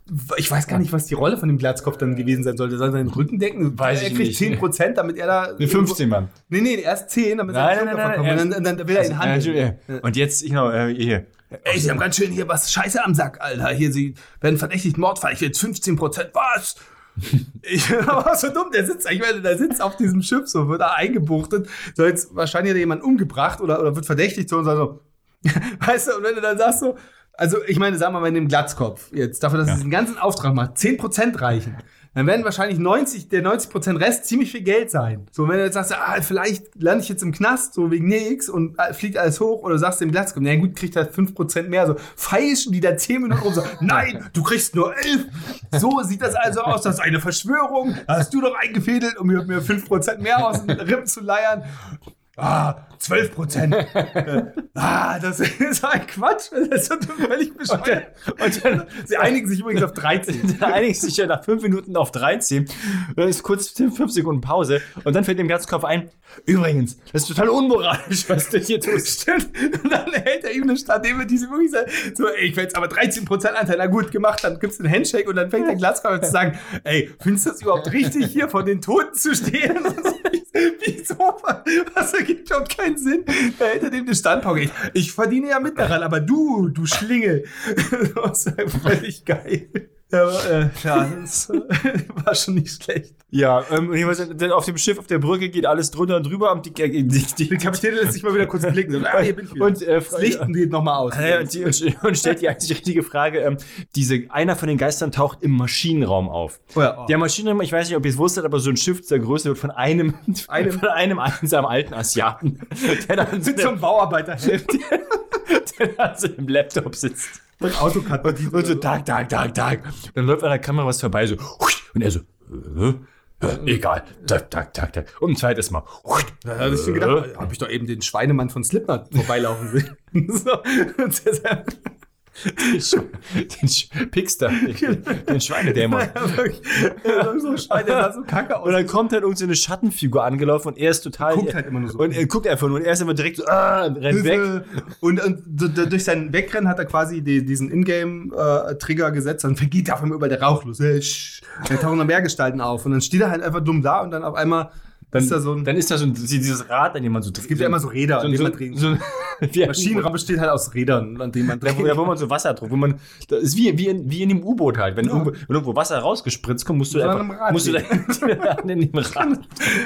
Ich weiß gar nicht, was die Rolle von dem Glatzkopf dann gewesen sein sollte. Soll er seinen Rücken decken? Weiß er ich kriegt nicht. zehn Prozent, damit er da... Nee, fünfzehn, Mann. Nee, nee, erst zehn, damit Nein, er nein, davon nein, kommt. nein, Und dann, dann will er ihn handeln. Ja. Und jetzt, genau, äh, hier. Ey, sie haben ganz schön hier was Scheiße am Sack, Alter. Hier, sie werden verdächtigt Mordfall. Ich will jetzt fünfzehn Prozent. Was? Ich aber so dumm, der sitzt, ich meine, der sitzt auf diesem Schiff, so wird er eingebuchtet. So, jetzt wahrscheinlich hat er jemand umgebracht oder, oder wird verdächtigt, so und so. Weißt du, und wenn du dann sagst so, also ich meine, sagen wir mal in dem Glatzkopf, jetzt dafür, dass ja. er diesen ganzen Auftrag macht, zehn Prozent reichen, dann werden wahrscheinlich neunzig, der neunzig Prozent Rest ziemlich viel Geld sein. So, wenn du jetzt sagst, ah, vielleicht lande ich jetzt im Knast, so wegen nix und äh, fliegt alles hoch, oder sagst dem Glatzkopf, na gut, kriegt er fünf Prozent mehr, so feilschen die da zehn Minuten rum, so, nein, du kriegst nur elf. So sieht das also aus, das ist eine Verschwörung, da hast du doch eingefädelt, um mir, mir fünf Prozent mehr aus den Rippen zu leiern. Ah, zwölf Prozent. ah, das ist ein Quatsch. Das ist völlig bescheuert. Und dann, sie einigen sich übrigens auf dreizehn. Sie einigen sich ja nach fünf Minuten auf dreizehn. Dann ist kurz fünf Sekunden Pause. Und dann fällt dem Glatzkopf ein, übrigens, das ist total unmoralisch, was du hier tust. Stimmt. Und dann hält er ihm eine Stadt, dem wir diese wirklich sagen, so, ey, ich will jetzt aber dreizehn Prozent Anteil. Na gut, gemacht. Dann gibt's einen Handshake und dann fängt der Glatzkopf an zu sagen, ey, findest du das überhaupt richtig, hier von den Toten zu stehen? Wieso? Was ergibt überhaupt keinen Sinn? Da hält er dem eine Standpauke. Ich, ich verdiene ja mit daran, aber du, du Schlingel. Das ist völlig geil. Ja, äh, ja, das äh, war schon nicht schlecht. Ja, ähm, auf dem Schiff, auf der Brücke geht alles drunter und drüber. Und die, die, die, die Kapitän lässt sich mal wieder kurz blicken. So, ah, hier bin ich wieder. Und äh, das Licht geht nochmal aus. Äh, und, die, und, und stellt die einzig richtige Frage. Ähm, diese, einer von den Geistern taucht im Maschinenraum auf. Oh ja, oh. Der Maschinenraum, ich weiß nicht, ob ihr es wusstet, aber so ein Schiff der Größe wird von einem, einem, von einem einsamen alten Asiaten, der dann so zum Bauarbeiter hilft. Der da so im Laptop sitzt. Und Autocut. Und, und so, Tag, Tag, Tag, Tag. Dann läuft an der Kamera was vorbei, so, und er so, äh, äh, egal, Tag, Tag, Tag, Tag. Und ein zweites Mal. Da habe ich schon gedacht, hab ich doch eben den Schweinemann von Slipknot vorbeilaufen sehen. So. Den, Sch den Sch Pixter, den, den Schweinedämon. Ja, so ein Schwein, der sah so kacke aus. Und dann kommt halt irgendeine so Schattensfigur angelaufen und er ist total... Guckt halt immer nur so. Und er guckt einfach nur und er ist immer direkt so, ah, rennt weg. Und, und durch sein Wegrennen hat er quasi die, diesen Ingame-Trigger gesetzt, dann geht auf einmal über der Rauch los. Dann tauchen noch mehr Gestalten auf und dann steht er halt einfach dumm da und dann auf einmal... Dann ist da so ein, dann ist da so ein, dieses Rad, an dem man so dreht. Es gibt ja immer so Räder, so, an denen so, man drehen so, Der Maschinenraum besteht halt aus Rädern, an denen man dreht. Ja, wo man so Wasser drauf, wo man, das ist wie, wie, in, wie in dem U-Boot halt. Wenn, ja. irgendwo, wenn irgendwo Wasser rausgespritzt kommt, musst du da einfach, musst du da an dem Rad.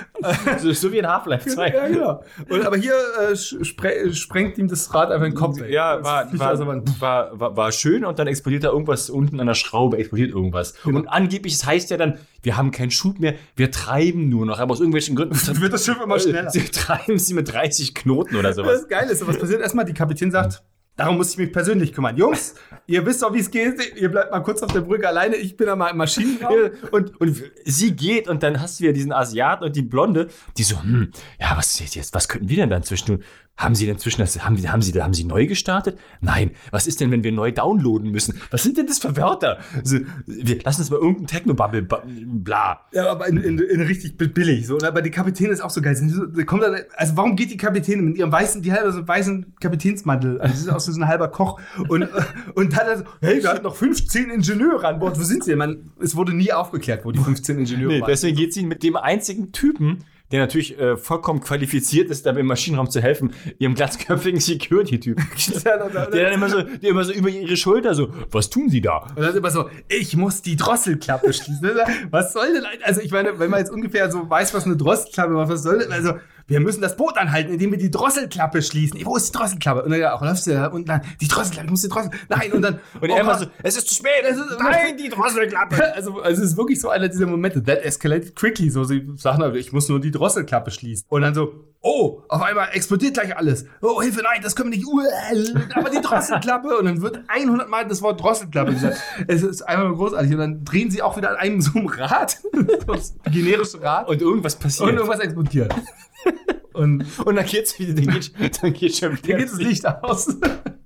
so, so wie in Half-Life zwei. Ja, genau. Und, aber hier äh, spre sprengt ihm das Rad einfach in den Kopf. Ja, war, war, also war, war, war schön und dann explodiert da irgendwas unten an der Schraube, explodiert irgendwas. Genau. Und angeblich, es das heißt ja dann, wir haben keinen Schub mehr, wir treiben nur noch, aber aus irgendwelchen Gründen wird das Schiff immer schneller. Sie treiben sie mit dreißig Knoten oder sowas. Das Geile ist, was passiert erstmal, die Kapitän sagt, darum muss ich mich persönlich kümmern. Jungs, ihr wisst doch, wie es geht, ihr bleibt mal kurz auf der Brücke alleine, ich bin da mal im Maschinenraum. Und, und sie geht und dann hast du ja diesen Asiaten und die Blonde, die so, hm, ja, was ist jetzt, was könnten wir denn dann zwischen tun? Haben Sie denn zwischen das, haben, haben Sie, haben Sie neu gestartet? Nein. Was ist denn, wenn wir neu downloaden müssen? Was sind denn das für Wörter? Also, wir lassen uns mal irgendeinen Technobubble, bla. Ja, aber in, in, in richtig billig, so. Aber die Kapitän ist auch so geil. Sie kommt dann, also, warum geht die Kapitänin mit ihrem weißen, die hat so einen weißen Kapitänsmantel? Also, sie ist auch so ein halber Koch. Und, und dann so, hey, wir hatten noch fünfzehn Ingenieure an Bord. Wo sind sie? Man, es wurde nie aufgeklärt, wo die fünfzehn Ingenieure nee, waren. Deswegen geht sie mit dem einzigen Typen, der natürlich äh, vollkommen qualifiziert ist, dabei im Maschinenraum zu helfen, ihrem glatzköpfigen Security-Typ. der dann immer so, der immer so über ihre Schulter so, was tun Sie da? Und dann ist immer so, ich muss die Drosselklappe schließen. Was soll denn, also ich meine, wenn man jetzt ungefähr so weiß, was eine Drosselklappe macht, was soll denn, also wir müssen das Boot anhalten, indem wir die Drosselklappe schließen. Wo ist die Drosselklappe? Und dann ja, auch läufst du da und dann, die Drosselklappe, ich muss die Drosselklappe, nein, und dann, und er immer so, es ist zu spät, es ist, nein, die Drosselklappe. Also, also es ist wirklich so einer dieser Momente, that escalated quickly, so, sie sagen, ich muss nur die Drosselklappe schließen. Und dann so, oh, auf einmal explodiert gleich alles. Oh, Hilfe, nein, das können wir nicht, aber die Drosselklappe. Und dann wird hundert Mal das Wort Drosselklappe gesagt. Es ist einfach nur großartig. Und dann drehen sie auch wieder an einem so einem Rad, das generische Rad. Und irgendwas passiert. Und irgendwas explodiert. Und, und dann geht's wieder, dann geht, dann geht schon wieder. Dann geht das Licht aus.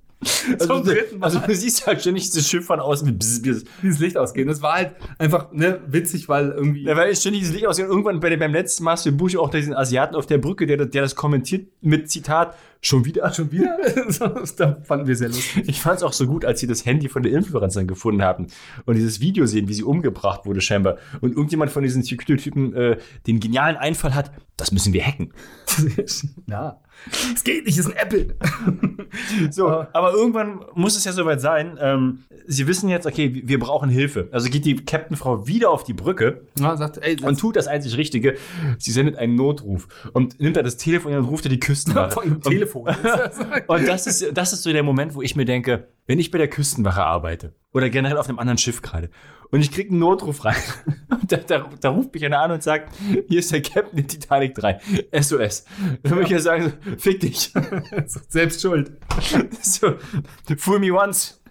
Also, Zum dritten Mal. also du siehst halt ständig dieses Schiff von außen mit bzz, bzz. Dieses Licht ausgehen. Das war halt einfach ne, witzig, weil irgendwie. Ja, weil ständig dieses Licht ausgeht. Und irgendwann bei dem, beim letzten Mal hast du Bush auch diesen Asiaten auf der Brücke, der, der das kommentiert mit Zitat, schon wieder? Schon wieder? Da fanden wir sehr lustig. Ich fand es auch so gut, als sie das Handy von der Influencerin gefunden haben und dieses Video sehen, wie sie umgebracht wurde scheinbar. Und irgendjemand von diesen Security-Typen äh, den genialen Einfall hat, das müssen wir hacken. Ja. Es geht nicht, es ist ein Apple. So, aber irgendwann muss es ja soweit sein. Ähm, sie wissen jetzt, okay, wir brauchen Hilfe. Also geht die Captain-Frau wieder auf die Brücke Ja, sagt, ey, und tut das einzig Richtige. Sie sendet einen Notruf und nimmt da das Telefon und dann ruft er die Küstenwache. Vor dem Telefon. Und das ist, das ist so der Moment, wo ich mir denke, wenn ich bei der Küstenwache arbeite oder generell auf einem anderen Schiff gerade und ich kriege einen Notruf rein und da, da, da ruft mich einer an und sagt, hier ist der Captain in Titanic drei, S O S. Dann würde ich ja sagen, fick dich. Selbst schuld. So, fool me once.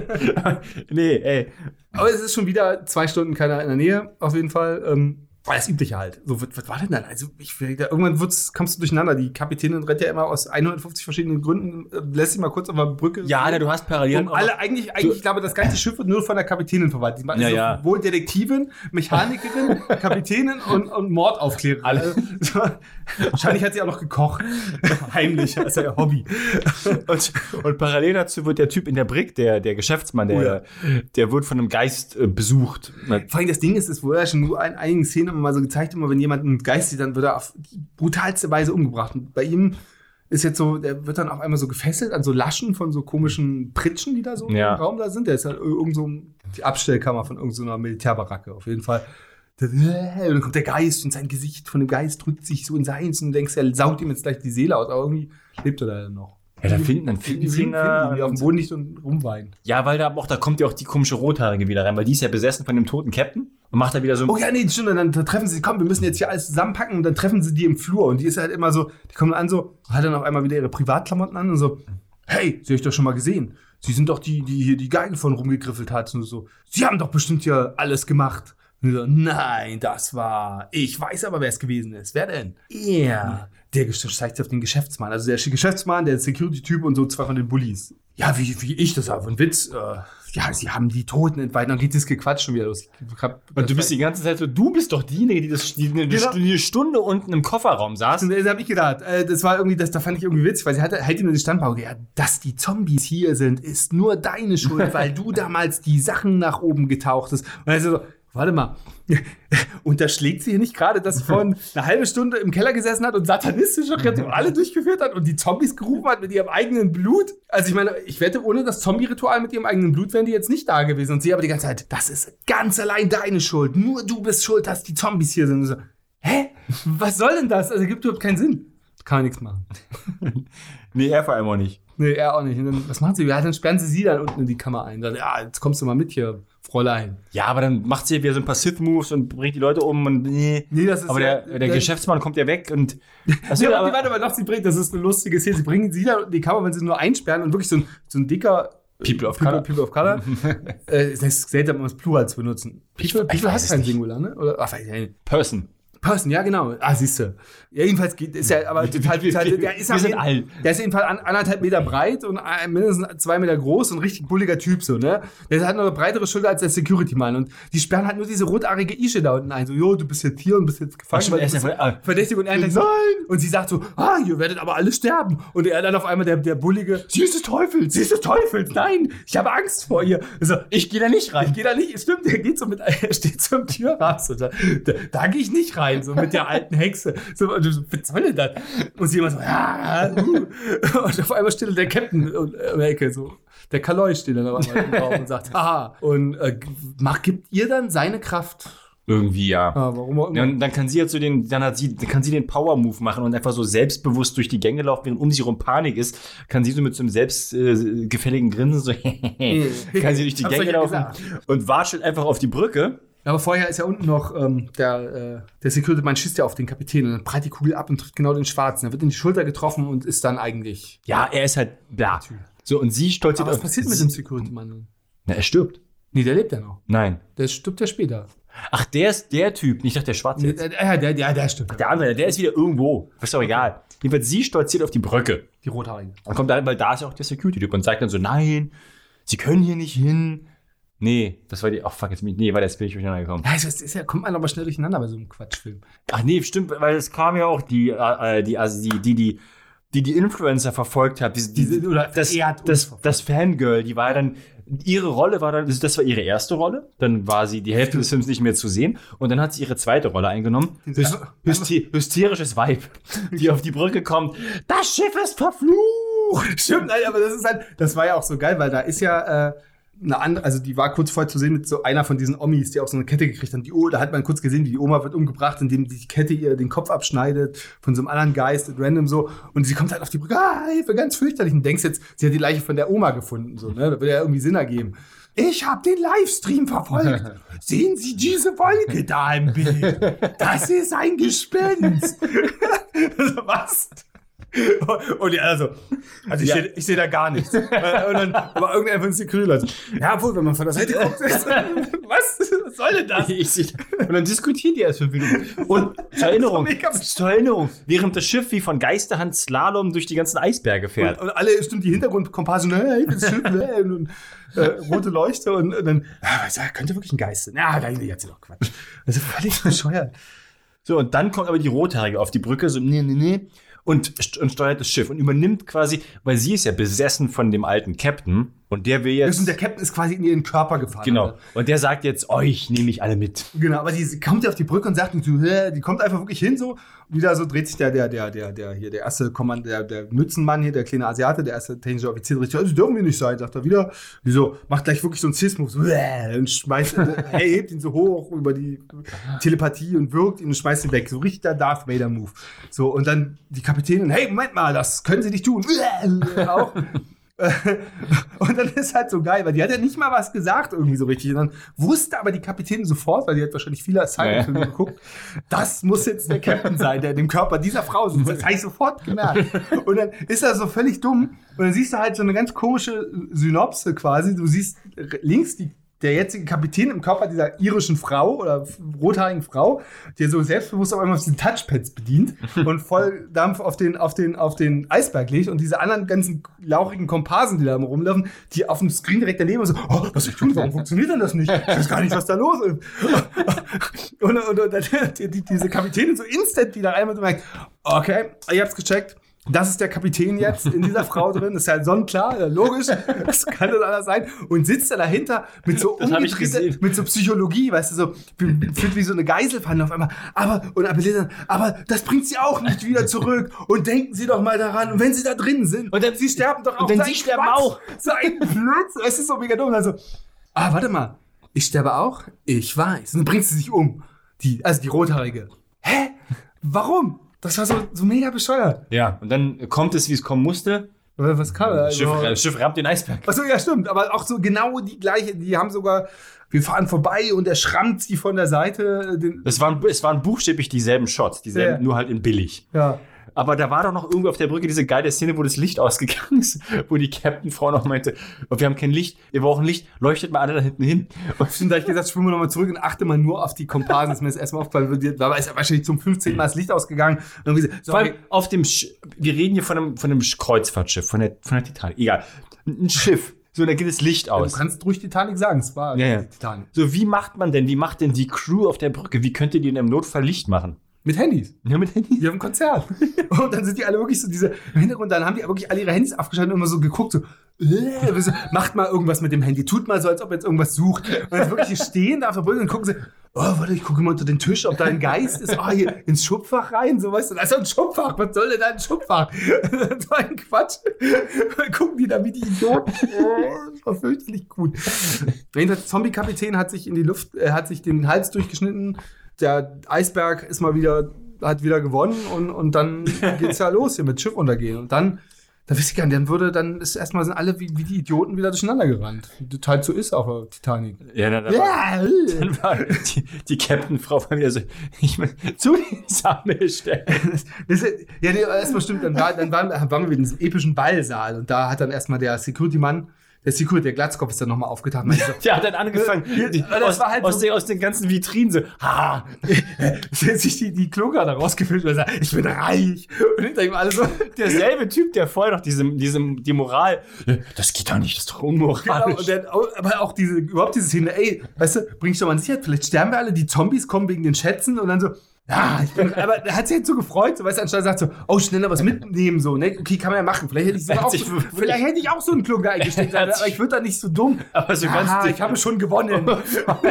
Nee, ey. Aber es ist schon wieder zwei Stunden keiner in der Nähe, auf jeden Fall. Ähm, war das Übliche halt. So, was, was war denn dann? Also, ich, da, irgendwann wird's, kommst du durcheinander. Die Kapitänin rennt ja immer aus hundertfünfzig verschiedenen Gründen, äh, lässt sich mal kurz auf der Brücke. Ja, du hast parallel. Um alle, eigentlich, eigentlich, ich glaube, das ganze Schiff wird nur von der Kapitänin verwaltet. Die Ja, ist ja. sowohl Detektivin, Mechanikerin, Kapitänin und, und Mordaufklärerin. Alle. Also, wahrscheinlich hat sie auch noch gekocht. Heimlich, das ist ja ihr Hobby. Und, und parallel dazu wird der Typ in der Brick, der, der Geschäftsmann, der, Oh ja. der wird von einem Geist äh, besucht. Vor allem das Ding ist, es wurde ja schon nur in einigen Szenen immer mal so gezeigt, immer wenn jemand einen Geist sieht, dann wird er auf die brutalste Weise umgebracht. Und bei ihm ist jetzt so, der wird dann auf einmal so gefesselt an so Laschen von so komischen Pritschen, die da so Ja. im Raum da sind. Der ist halt irgend so die Abstellkammer von irgendeiner so Militärbaracke auf jeden Fall. Und dann kommt der Geist und sein Gesicht von dem Geist drückt sich so in seins und du denkst, er saugt ihm jetzt gleich die Seele aus, aber irgendwie lebt er da noch. Ja, da finden, dann finden sie ihn da. die auf dem Boden liegt und rumweinen. Ja, weil da auch, da kommt ja auch die komische Rothaarige wieder rein, weil die ist ja besessen von dem toten Captain und macht da wieder so. Oh ja, nee, stimmt. Und dann treffen sie, komm, wir müssen jetzt hier alles zusammenpacken und dann treffen sie die im Flur. Und die ist halt immer so, die kommen an so, hat dann auf einmal wieder ihre Privatklamotten an und so, hey, sie hab ich doch schon mal gesehen. Sie sind doch die, die hier die Geigen von rumgegriffelt hat und so. Sie haben doch bestimmt ja alles gemacht. Und so, nein, das war, ich weiß aber, wer es gewesen ist. Wer denn? Er. Der zeigt sich auf den Geschäftsmann. Also der Geschäftsmann, der Security-Typ und so zwei von den Bullies. Ja, wie, wie ich das habe. Ein Witz. Äh, ja, sie haben die Toten entweiht. Dann geht das Gequatsch schon wieder los. Ich hab, Und du bist die ganze Zeit so, du bist doch diejenige, die, das, die eine, Genau. eine Stunde unten im Kofferraum saß. Das habe ich gedacht. Äh, das war irgendwie, das, da fand ich irgendwie witzig, weil sie hatte halt nur den Standbau. Ja, dass die Zombies hier sind, ist nur deine Schuld, weil du damals die Sachen nach oben getaucht hast. Und also so, warte mal, unterschlägt sie hier nicht gerade, dass sie vorhin eine halbe Stunde im Keller gesessen hat und satanistische Rituale durchgeführt hat und die Zombies gerufen hat mit ihrem eigenen Blut? Also ich meine, ich wette, ohne das Zombie-Ritual mit ihrem eigenen Blut wären die jetzt nicht da gewesen. Und sie aber die ganze Zeit, das ist ganz allein deine Schuld. Nur du bist schuld, dass die Zombies hier sind. Und so, hä? Was soll denn das? Also gibt überhaupt keinen Sinn. Kann man nichts machen. Nee, er vor allem auch nicht. Nee, er auch nicht. Und dann, was macht sie? Ja, dann sperren sie sie dann unten in die Kammer ein. Dann, ja, jetzt kommst du mal mit hier, Fräulein. Ja, aber dann macht sie wieder so ein paar Sith-Moves und bringt die Leute um und nee. Nee, das ist aber ja, der, der Geschäftsmann kommt ja weg und. Also, Ja, ja, aber- die warte mal noch, sie bringt, das ist eine lustige Szene. Sie bringen sie da in die Kammer, wenn sie nur einsperren und wirklich so ein, so ein dicker People of People, Color. People of Color. äh, das ist selten, um das Plural zu benutzen. People, ich People weiß hat es kein nicht. Singular, ne? Oder, ach, weiß ich nicht. Person. Person, ja, genau. Ah, siehst du. Ja, jedenfalls geht, ist ja, aber total, total, der ist Wir auf sind jeden- alt. Der ist jedenfalls an, anderthalb Meter breit und ein- mindestens zwei Meter groß und ein richtig bulliger Typ, so, ne? Der hat noch eine breitere Schulter als der Security-Mann und die sperren halt nur diese rotarige Ische da unten ein. So, jo, du bist jetzt hier und bist jetzt gefangen. Ach, stimmt, weil er du ist ja bist voll- ah. verdächtig und er denkt so, nein! Und sie sagt so, ah, ihr werdet aber alle sterben. Und er dann auf einmal der, der bullige, sie ist des Teufels, sie ist des Teufels, nein, ich habe Angst vor ihr. So, Ich gehe da nicht rein. ich gehe da nicht, stimmt, der geht so mit, er steht so im Türrahmen, so, da, da, da gehe ich nicht rein, so mit der alten Hexe. So, und so, was soll denn das? Und sie immer so, ja, uh. Und auf einmal steht der Captain in der Ecke, so. Der Kaloi steht dann auf einmal im Raum und sagt, haha. Und äh, macht, gibt ihr dann seine Kraft? Irgendwie, ja. Ah, warum auch immer. Ja, und dann kann sie jetzt so den, dann hat sie, dann kann sie den Power-Move machen und einfach so selbstbewusst durch die Gänge laufen, während um sich herum Panik ist, kann sie so mit so einem selbstgefälligen äh, gefälligen Grinsen so, kann sie durch die Hab's Gänge euch ja laufen gesagt. und watschelt einfach auf die Brücke. Aber vorher ist ja unten noch ähm, der, äh, der Security-Mann schießt ja auf den Kapitän und dann prallt die Kugel ab und trifft genau den Schwarzen. Er wird in die Schulter getroffen und ist dann eigentlich. Ja, er ist halt bla. So, und sie stolziert Aber was auf- passiert mit dem Security-Mann? Na, er stirbt. Nee, der lebt ja noch. Nein. Der stirbt ja später. Ach, der ist der Typ, nicht doch der Schwarze. Nee, jetzt. der, der, der, der stirbt. Der andere, der ist wieder irgendwo. Ist doch egal. Jedenfalls, sie stolziert auf die Brücke. Die Rothaarige. Dann kommt dann, weil da ist ja auch der Security-Typ und sagt dann so, nein, sie können hier nicht hin. Nee, das war die, ach fuck, jetzt bin ich, nee, weil jetzt bin ich durcheinander gekommen. Ja, das ist ja, kommt man aber schnell durcheinander bei so einem Quatschfilm. Ach nee, stimmt, weil es kam ja auch die, äh, die, also die, die, die, die, die Influencer verfolgt hat, diese, diese, Oder das, verehrt uns das, verfolgt. das Fangirl, die war dann, ihre Rolle war dann, also das war ihre erste Rolle, dann war sie die Hälfte des Films nicht mehr zu sehen und dann hat sie ihre zweite Rolle eingenommen, Hyst, hyster- hysterisches Vibe, die auf die Brücke kommt, das Schiff ist verflucht! Stimmt, nein, aber das ist halt, das war ja auch so geil, weil da ist ja äh, eine andere, also die war kurz vorher zu sehen mit so einer von diesen Omis, die auch so eine Kette gekriegt haben. Die, oh, da hat man kurz gesehen, wie die Oma wird umgebracht, indem die Kette ihr den Kopf abschneidet von so einem anderen Geist, random so. Und sie kommt halt auf die Brücke, ah, Hilfe, ganz fürchterlich. Und denkst jetzt, sie hat die Leiche von der Oma gefunden, so, ne? Da würde ja irgendwie Sinn ergeben. Ich habe den Livestream verfolgt. Sehen Sie diese Wolke da im Bild? Das ist ein Gespenst. Was? Und die anderen so, also ich Ja. sehe seh da gar nichts. Und dann war irgendeiner von den Security-Leuten so, ja, obwohl, wenn man von der Seite guckt, ist, was? Was soll denn das? Ich, ich, und dann diskutieren die erst fünf Minuten. Und zur Erinnerung, mega zur Erinnerung, während das Schiff wie von Geisterhand Slalom durch die ganzen Eisberge fährt. Und, und alle, stimmt, die Hintergrundkomparsen, hey, das ist schön, hey, und äh, rote Leuchte und, und dann, ja, was, könnte wirklich ein Geist sein. Ja, nein, jetzt ist doch Quatsch. Das ist völlig bescheuert. So, und dann kommt aber die Rothaarige auf die Brücke, so, nee, nee, nee, und, und steuert das Schiff und übernimmt quasi, weil sie ist ja besessen von dem alten Captain und der will jetzt. Und der Captain ist quasi in ihren Körper gefahren. Genau. Alter. Und der sagt jetzt, euch nehme ich alle mit. Genau, aber die kommt ja auf die Brücke und sagt, und so, hä, die kommt einfach wirklich hin so. Und wieder so dreht sich der, der, der, der, der, hier, der erste Kommand, der, der Mützenmann hier, der kleine Asiate, der erste technische Offizier, richtig, also dürfen wir nicht sein, sagt er wieder. Die so, macht gleich wirklich so einen Sismus, so, äh, und schmeißt, er hebt ihn so hoch über die Telepathie und wirkt ihn und schmeißt ihn weg. So richtig der Darth Vader-Move. So, und dann die Kapitänin, hey, Moment mal, das können sie nicht tun. Äh, auch. Und dann ist halt so geil, weil die hat ja nicht mal was gesagt irgendwie so richtig. Und dann wusste aber die Kapitänin sofort, weil die hat wahrscheinlich viele Silent-Filme geguckt, das muss jetzt der Captain sein, der in dem Körper dieser Frau sitzt. Das habe ich sofort gemerkt. Und dann ist er so völlig dumm und dann siehst du halt so eine ganz komische Synopse quasi. Du siehst links die der jetzige Kapitän im Körper dieser irischen Frau oder rothaarigen Frau, der so selbstbewusst auf einmal auf den Touchpads bedient und voll Dampf auf den, auf den, auf den Eisberg legt und diese anderen ganzen lauchigen Komparsen, die da rumlaufen, die auf dem Screen direkt daneben und so, oh, was soll ich tun, warum funktioniert denn das nicht? Ich weiß gar nicht, was da los ist. Und, und, und, und die, die, diese Kapitänin so instant wieder einmal so merkt, okay, ich hab's gecheckt. Das ist der Kapitän jetzt in dieser Frau drin. Das ist ja sonnenklar, logisch. Das kann das anders sein. Und sitzt da dahinter mit so umgedrehter, mit so Psychologie, weißt du, so, fühlt wie so eine Geiselfalle auf einmal. Aber, und appelliert dann, aber das bringt sie auch nicht wieder zurück. Und denken Sie doch mal daran. Und wenn Sie da drin sind, und dann, Sie sterben doch auch. Und dann Sie sterben auch. So ein Blödsinn. Es ist so mega dumm. Also, ah, warte mal. Ich sterbe auch? Ich weiß. Und dann bringt sie sich um. Die, also die Rothaarige. Hä? Warum? Das war so, so mega bescheuert. Ja, und dann kommt es, wie es kommen musste. Was kam da? Das Schiff, das Schiff rammt den Eisberg. Achso, ja, stimmt. Aber auch so genau die gleiche. Die haben sogar, wir fahren vorbei und er schrammt sie von der Seite. Den es, waren, es waren buchstäblich dieselben Shots, dieselben, Ja. nur halt in billig. ja. Aber da war doch noch irgendwo auf der Brücke diese geile Szene, wo das Licht ausgegangen ist, wo die Captain-Frau noch meinte, wir haben kein Licht, wir brauchen Licht, leuchtet mal alle da hinten hin. Und da habe ich gesagt, schwimmen wir nochmal zurück und achte mal nur auf die Komparsen. Das ist mir das erstmal aufgefallen. Da ist wahrscheinlich zum fünfzehnten Mal das Licht ausgegangen. Und dann gesagt, so, Vor allem auf dem, Sch- wir reden hier von einem, von einem Kreuzfahrtschiff, von der, von der Titanic, egal. Ein Schiff. So, da geht das Licht du aus. kannst ruhig Titanic sagen, es war Ja, ja. Titanic. So, wie macht man denn, wie macht denn die Crew auf der Brücke, wie könnt ihr die denn im Notfall Licht machen? Mit Handys. Ja, mit Handy. Die haben ein Konzert. Und dann sind die alle wirklich so diese im Hintergrund, dann haben die wirklich alle ihre Handys abgeschaltet und immer so geguckt, so, äh, so, macht mal irgendwas mit dem Handy, tut mal so, als ob ihr jetzt irgendwas sucht. Und dann wirklich die stehen da auf der Brücke und gucken sie, oh, warte, ich gucke mal unter den Tisch, ob da ein Geist ist. Oh, hier ins Schubfach rein, so, weißt du, da ist doch ein Schubfach, was soll denn da ein Schubfach? So ein Quatsch. Dann gucken die da wie die Idioten. Oh, das war fürchterlich gut. Jedenfalls, Zombie-Kapitän hat sich in die Luft, äh, hat sich den Hals durchgeschnitten. Der Eisberg ist mal wieder, hat wieder gewonnen und, und dann geht's ja los hier mit Schiff untergehen. Und dann, da weiß ich gar nicht, dann würde, dann ist erstmal sind alle wie, wie die Idioten wieder durcheinander gerannt. Wie das halt so ist auf der Titanic. Ja, dann, dann, war, Ja, dann war die, die Captain-Frau war wieder so, ich will zu den Sammelstellen. das ist, ja, nee, erstmal stimmt, dann, war, dann waren, waren wir in diesem epischen Ballsaal und da hat dann erstmal der Security-Mann, der Security, der Glatzkopf ist dann nochmal aufgetaucht. So, der hat dann angefangen, die, das aus, war halt aus, so, den, aus den ganzen Vitrinen so, ha, sich die, die Klokarte rausgefüllt und sagt, ich bin reich. Und hinter ihm alle so. derselbe Typ, der vorher noch diese, diese, die Moral, das geht doch nicht, das ist doch unmoralisch. Genau, und dann, aber auch diese, überhaupt diese Szene, ey, weißt du, bring ich doch mal in Sicherheit, vielleicht sterben wir alle, die Zombies kommen wegen den Schätzen und dann so, ja, ich bin, aber er hat sich jetzt so gefreut, so, weißt du, anstatt sagt so, oh, schneller was mitnehmen, so, ne, okay, kann man ja machen, vielleicht hätte ich so auch, so, vielleicht hätte ich auch so einen Klunker eingesteckt, aber ich würde da nicht so dumm, aber so ganz ah, dick. ich habe schon gewonnen. Und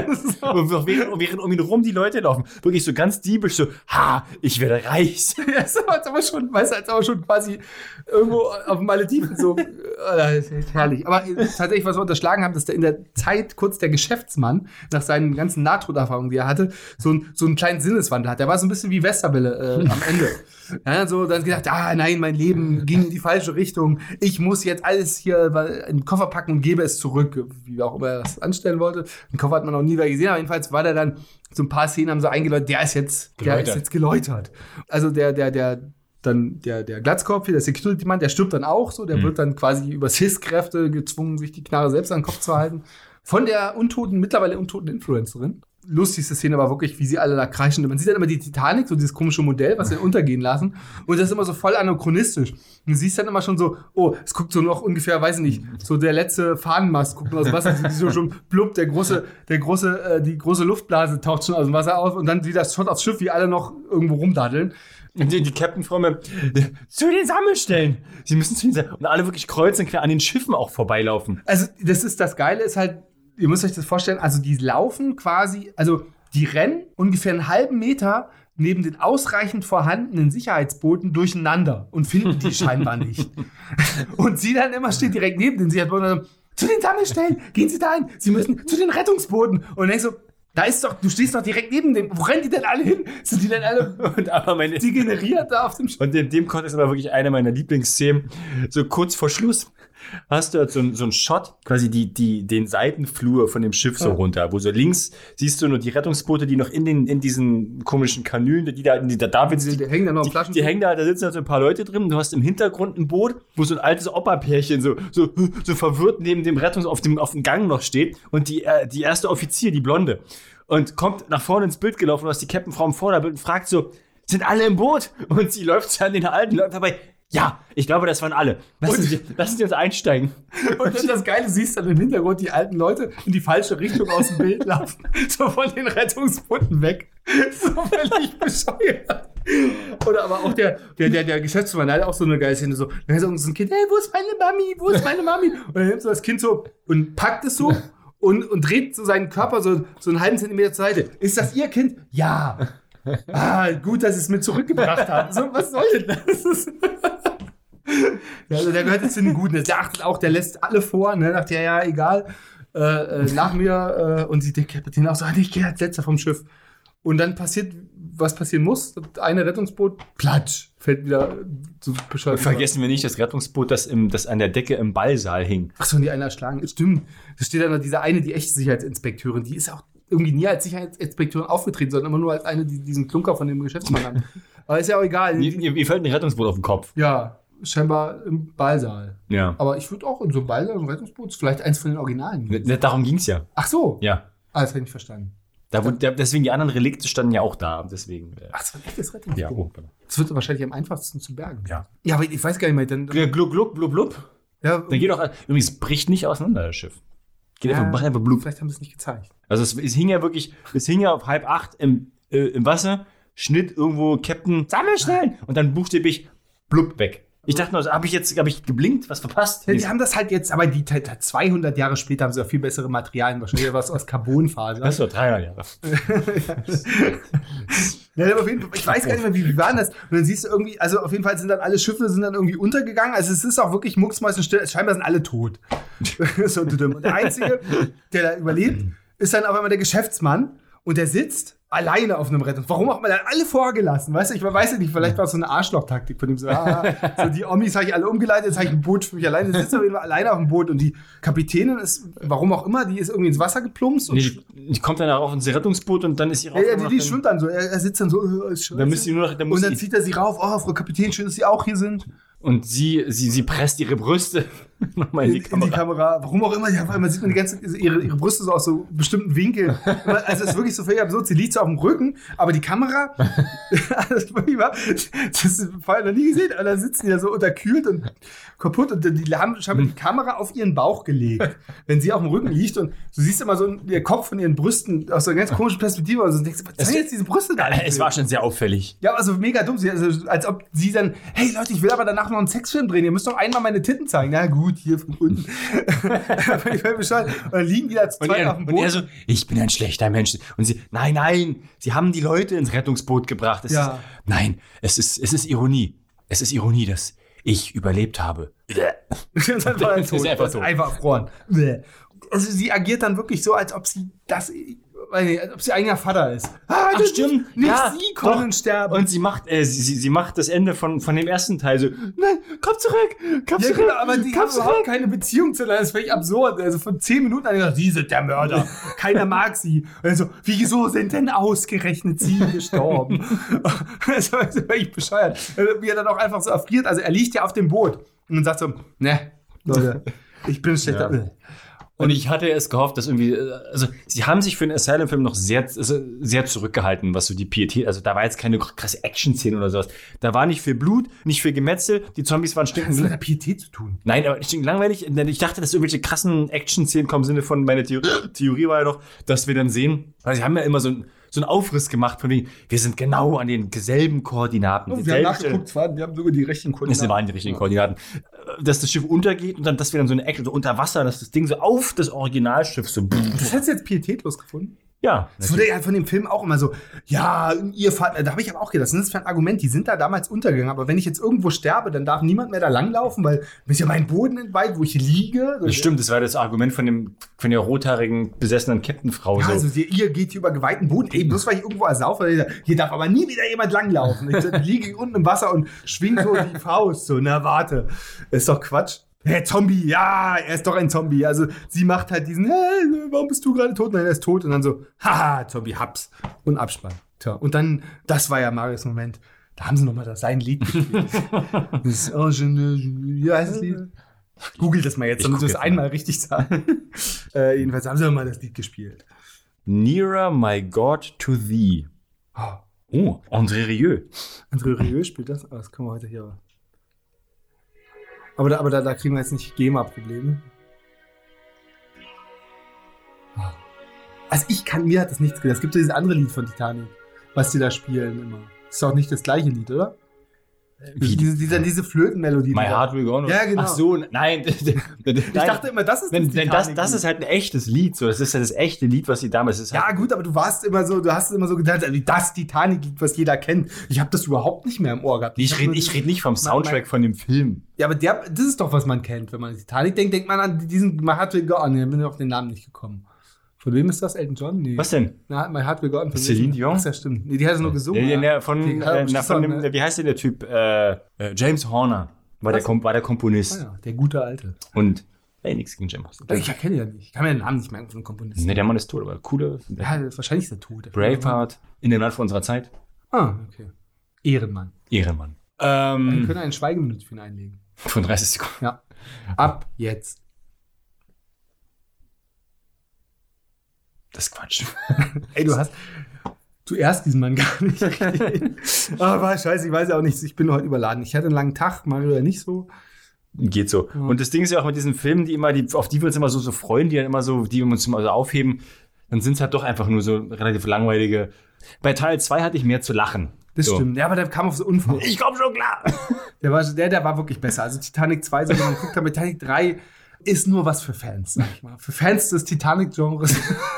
während, während um ihn rum die Leute laufen, wirklich so ganz diebisch so, ha, ich werde reich. Ja, so, als aber schon, weißt du, als aber schon quasi irgendwo auf den Malediven so, das ist echt herrlich. Aber tatsächlich, was wir unterschlagen haben, dass der in der Zeit kurz der Geschäftsmann nach seinen ganzen Nahtoderfahrungen, die er hatte, so, ein, so einen kleinen Sinneswandel hat. Der war so ein bisschen wie Westerwelle äh, am Ende. Ja, so dann gedacht, ah nein, mein Leben ging in die falsche Richtung. Ich muss jetzt alles hier in den Koffer packen und gebe es zurück, wie auch immer er das anstellen wollte. Den Koffer hat man noch nie wieder gesehen, aber jedenfalls war der dann, so ein paar Szenen haben so eingeläutet, der ist jetzt, der Geläutert. ist jetzt geläutert. Also der, der, der, dann der, der Glatzkopf, der Security-Mann, der stirbt dann auch so, der mhm. wird dann quasi über S I S-Kräfte gezwungen, sich die Knarre selbst an den Kopf zu halten. Von der untoten, mittlerweile untoten Influencerin. Lustigste Szene war wirklich, wie sie alle da kreischen. Man sieht dann immer die Titanic, so dieses komische Modell, was sie untergehen lassen. Und das ist immer so voll anachronistisch. Und du siehst dann immer schon so, oh, es guckt so noch ungefähr, weiß ich nicht, so der letzte Fahnenmast guckt aus dem Wasser, sieht so schon blub, der große, der große, äh, die große Luftblase taucht schon aus dem Wasser auf und dann sieht das Shot aufs Schiff, wie alle noch irgendwo rumdaddeln. Und die, die Captain-Frau mit, zu den Sammelstellen. Sie müssen zu den Sammelstellen. Und alle wirklich kreuz und quer an den Schiffen auch vorbeilaufen. Also, das ist das Geile, ist halt, ihr müsst euch das vorstellen, also die laufen quasi, also die rennen ungefähr einen halben Meter neben den ausreichend vorhandenen Sicherheitsbooten durcheinander und finden die scheinbar nicht. Und sie dann immer steht direkt neben den Sicherheitsbooten und zu den Sammelstellen, gehen Sie da hin, Sie müssen zu den Rettungsbooten. Und denkst so, da ist doch, du stehst doch direkt neben dem. Wo rennen die denn alle hin? Sind die denn alle und aber meine, degeneriert da auf dem Schiff? Und in dem Kontext aber wirklich eine meiner Lieblingsszenen. So kurz vor Schluss hast du halt so, so einen Shot, quasi die, die, den Seitenflur von dem Schiff so runter, wo so links siehst du nur die Rettungsboote, die noch in den, in diesen komischen Kanülen, die da, die da, da die, die, die hängen da noch die, Flaschen. Die hängen da, da sitzen halt so ein paar Leute drin. Du hast im Hintergrund ein Boot, wo so ein altes Opa-Pärchen so, so, so verwirrt neben dem Rettungs, auf dem, auf dem Gang noch steht und die, äh, die erste Offizier, die Blonde, und kommt nach vorne ins Bild gelaufen, du hast die Captain-Frau im Vorderbild und fragt so, sind alle im Boot? Und sie läuft an den alten Leuten vorbei. Ja, ich glaube, das waren alle. Lassen Sie, lassen Sie uns einsteigen. Und dann das Geile, siehst du dann im Hintergrund die alten Leute in die falsche Richtung aus dem Bild laufen. So von den Rettungsbooten weg. So völlig bescheuert. Oder aber auch der, der, der, der Geschäftsmann, der hat auch so eine geile Szene. So, dann ist so ein Kind, hey, wo ist meine Mami? Wo ist meine Mami? Und dann nimmt so das Kind so und packt es so. Und, und dreht so seinen Körper so, so einen halben Zentimeter zur Seite. Ist das Ihr Kind? Ja. Ah, gut, dass Sie es mit zurückgebracht haben. So, was soll denn das? Ja, also der gehört jetzt zu den Guten. Der achtet auch, der lässt alle vor. Ne? Sagt, ja, ja, egal. Äh, äh, nach mir. Äh, und sie der Kapitän auch so, ich gehe als Letzter vom Schiff. Und dann passiert, was passieren muss. Das eine Rettungsboot, platsch, fällt wieder so bescheuert. Vergessen wir nicht das Rettungsboot, das, im, das an der Decke im Ballsaal hing. Achso, und die eine erschlagen. Stimmt. Da steht dann noch diese eine, die echte Sicherheitsinspekteurin. Die ist auch irgendwie nie als Sicherheitsinspektorin aufgetreten, sondern immer nur als eine, die diesen Klunker von dem Geschäftsmann hat. Aber ist ja auch egal. Ihr, ihr fällt ein Rettungsboot auf den Kopf. Ja, scheinbar im Ballsaal. Ja. Aber ich würde auch in so einem Ballsaal, ein Rettungsboot, vielleicht eins von den Originalen. Ne, darum ging's ja. Ach so. Ja. Ah, das hätte ich nicht verstanden. Da wurde, der, deswegen, die anderen Relikte standen ja auch da. Deswegen. Äh. Ach, das war ein echtes Rettungsboot. Ja, oh, genau. Das wird wahrscheinlich am einfachsten zu bergen. Ja. Ja, aber ich weiß gar nicht mehr. Dann, Gluck, gluck, blub, blub. Ja, Dann geht doch. Übrigens, es bricht nicht auseinander, das Schiff. Geht ja, einfach, macht einfach blub. Vielleicht haben sie es nicht gezeigt. Also, es, es hing ja wirklich, es hing ja auf halb acht im, äh, im Wasser, Schnitt irgendwo, Captain, sammel schnell! Und dann buchstäblich blub weg. Ich dachte nur, habe ich jetzt hab ich geblinkt, was verpasst? Ja, die haben das halt jetzt, aber die zweihundert Jahre später haben sie auch viel bessere Materialien, wahrscheinlich was aus Carbonfaser. Das war dreihundert Jahre. Ja, aber auf jeden Fall, ich weiß gar nicht mehr, wie, wie war das? Und dann siehst du irgendwie, also auf jeden Fall sind dann alle Schiffe sind dann irgendwie untergegangen. Also es ist auch wirklich mucksmäuschenstill. Scheinbar sind alle tot. So, und der Einzige, der da überlebt, ist dann auf einmal der Geschäftsmann und der sitzt alleine auf einem Rettungs. Warum hat man dann alle vorgelassen? Weißt du, ich weiß ja nicht, vielleicht war es so eine Arschloch-Taktik von dem so, ah, so die Omis habe ich alle umgeleitet, jetzt habe ich ein Boot für mich alleine. Der sitzt auf jeden Fall alleine auf dem Boot und die Kapitänin ist, warum auch immer, die ist irgendwie ins Wasser geplumpst. Und Nee, die, die kommt dann auch ins Rettungsboot und dann ist sie rauf. ja, ja, die, die schwimmt dann so. Er, er sitzt dann so, äh, ist Dann müsst ihr nur noch, dann und muss dann sie, zieht er sie rauf. Oh, Frau Kapitän, schön, dass Sie auch hier sind. Und sie, sie, sie presst ihre Brüste nochmal in die Kamera. In die Kamera. Warum auch immer, ja, auf einmal sieht man die ganze Zeit ihre, ihre Brüste so aus so bestimmten Winkeln. Also es ist wirklich so völlig absurd. Sie liegt so auf dem Rücken, aber die Kamera, das ist wirklich wahr, das ist vorher noch nie gesehen, aber da sitzen die da so unterkühlt und kaputt und die haben scheinbar die Kamera auf ihren Bauch gelegt, wenn sie auf dem Rücken liegt und du siehst immer so ihr Kopf von ihren Brüsten aus so einer ganz komischen Perspektive und so denkst, was sind jetzt diese Brüste da? Es war schon sehr auffällig. Ja, also mega dumm. Sie, also, als ob sie dann, hey Leute, ich will aber danach noch einen Sexfilm drehen. Ihr müsst doch einmal meine Titten zeigen. Na gut, hier von unten. Ich will Bescheid. Und dann liegen die da zu zweit auf dem Boot. Und er so, ich bin ein schlechter Mensch. Und sie, nein, nein, sie haben die Leute ins Rettungsboot gebracht. Es Ja. ist, nein, es ist, es ist Ironie. Es ist Ironie, dass ich überlebt habe. Das ist einfach, Das ist einfach tot. einfach erfroren. Also sie agiert dann wirklich so, als ob sie das, weiß nicht, als ob sie eigener Vater ist. Ah, Ach, das stimmt. Nicht Ja, sie kommen doch. sterben. Und sie macht, äh, sie, sie sie macht das Ende von, von dem ersten Teil so, nein, komm zurück, komm Ja, zurück. genau, aber die komm haben überhaupt keine Beziehung zueinander. Das ist völlig absurd. Also von zehn Minuten an gesagt, sie sind der Mörder. Keiner mag sie. Also, wieso sind denn ausgerechnet sie gestorben? Das ist völlig bescheuert. Wie er dann auch einfach so erfriert. Also er liegt ja auf dem Boot und dann sagt so, ne, Leute, ich bin schlechter. Ja. Und ich hatte es gehofft, dass irgendwie, also sie haben sich für einen Asylum-Film noch sehr, also sehr zurückgehalten, was so die Pietät, also da war jetzt keine krasse Action-Szene oder sowas. Da war nicht viel Blut, nicht viel Gemetzel, die Zombies waren Was hat das mit stinkend. der Pietät zu tun? Nein, aber stinkend langweilig. Denn ich dachte, dass irgendwelche krassen Action-Szenen kommen im Sinne von, meine Theorie, Theorie war ja noch, dass wir dann sehen, weil sie haben ja immer so ein so einen Aufriss gemacht von wegen, wir sind genau an den selben Koordinaten. Oh, wir haben dieselben nachgeguckt, zwar, wir haben sogar die richtigen Das Koordinaten. waren die richtigen Koordinaten. Dass das Schiff untergeht und dann, dass wir dann so eine Ecke so unter Wasser, dass das Ding so auf das Originalschiff so. Das hättest du jetzt pietätlos gefunden? Ja. Das wurde ja von dem Film auch immer so, ja, ihr Fahrt, da habe ich aber auch gedacht, das ist für ein Argument, die sind da damals untergegangen, aber wenn ich jetzt irgendwo sterbe, dann darf niemand mehr da langlaufen, weil mir ist ja mein Boden entweiht, wo ich liege. Das stimmt, das war das Argument von dem von der rothaarigen, besessenen Captain-Frau. Ja, so. also ihr, ihr geht hier über geweihten Boden, eben bloß weil ich irgendwo ersaufe, weil ich sag, hier darf aber nie wieder jemand langlaufen. Ich liege unten im Wasser und schwing so die Faust, so, na warte, ist doch Quatsch. Hey, Zombie, ja, er ist doch ein Zombie. Also sie macht halt diesen, hey, warum bist du gerade tot? Nein, er ist tot. Und dann so, haha, Zombie, hab's. Und Abspann. Tja, und dann, das war ja Marius Moment. Da haben sie nochmal das sein Lied gespielt. Das, oh, je, je, wie heißt das Lied? Google das mal jetzt, damit du es einmal richtig sagen. äh, jedenfalls haben sie nochmal das Lied gespielt. Nearer my God to thee. Oh, André Rieu. André Rieu spielt das? Oh, das können wir heute hier. Aber da, aber da, da kriegen wir jetzt nicht GEMA-Probleme. Also ich kann, mir hat das nichts gedacht. Es gibt so dieses andere Lied von Titanic, was die da spielen immer. Ist doch nicht das gleiche Lied, oder? Wie? Diese, diese, diese Flötenmelodie. My die da- Heart Will Go On. Ja, genau. Ach so, nein. Ich dachte immer, das ist Wenn, wenn das, Titanic-Lied. das ist halt ein echtes Lied. So. Das ist ja das echte Lied, was sie damals ist. Ja, Halt, gut, aber du warst immer so, du hast immer so gedacht, also das Titanic-Lied, was jeder kennt. Ich habe das überhaupt nicht mehr im Ohr gehabt. ich hab rede nur- ich red nicht vom Soundtrack von dem Film. Ja, aber der, das ist doch, was man kennt. Wenn man an Titanic denkt, denkt man an diesen My Heart Will Go On. Ich bin auf den Namen nicht gekommen. Von wem ist das? Elton John? Nee. Was denn? Na, My Heart Will Go On. Von Celine wem? Dion? Ach, ja, stimmt. Nee, die hat es nur gesungen. Ja, ja, ja. ja, von, Die- äh, na, von dem, ne? wie heißt denn der Typ? Äh, äh, James Horner war der, Was? Kom war der Komponist. Ah, ja, der gute Alte. Und, ey, nichts gegen James Horner. Ich kenne ihn ja nicht. Ich kann mir den Namen nicht merken von dem Komponisten. Ne, der Mann ist tot, aber coole. Ja, das ist wahrscheinlich der Tod. Braveheart, in dem Land vor unserer Zeit. Ah, okay. Ehrenmann. Ehrenmann. Wir Ähm, können eine Schweigeminute für ihn einlegen. von dreißig Sekunden. Ja. Ab jetzt. Das ist Quatsch. Ey, du hast. Du erst diesen Mann gar nicht richtig. Aber scheiße, ich weiß ja auch nicht. Ich bin heute überladen. Ich hatte einen langen Tag, Mario ja nicht so. Geht so. Ja. Und das Ding ist ja auch mit diesen Filmen, die immer, die, auf die wir uns immer so, so freuen, die dann immer so, die wir uns immer so aufheben, dann sind es halt doch einfach nur so relativ langweilige. Bei Teil zwei hatte ich mehr zu lachen. Das so. stimmt. Ja, aber der kam auf so Unfall. Ich komm schon klar. Der war, der, der war wirklich besser. Also Titanic zwei, so wie man guckt, aber Titanic drei ist nur was für Fans, sag ich mal. Für Fans des Titanic-Genres.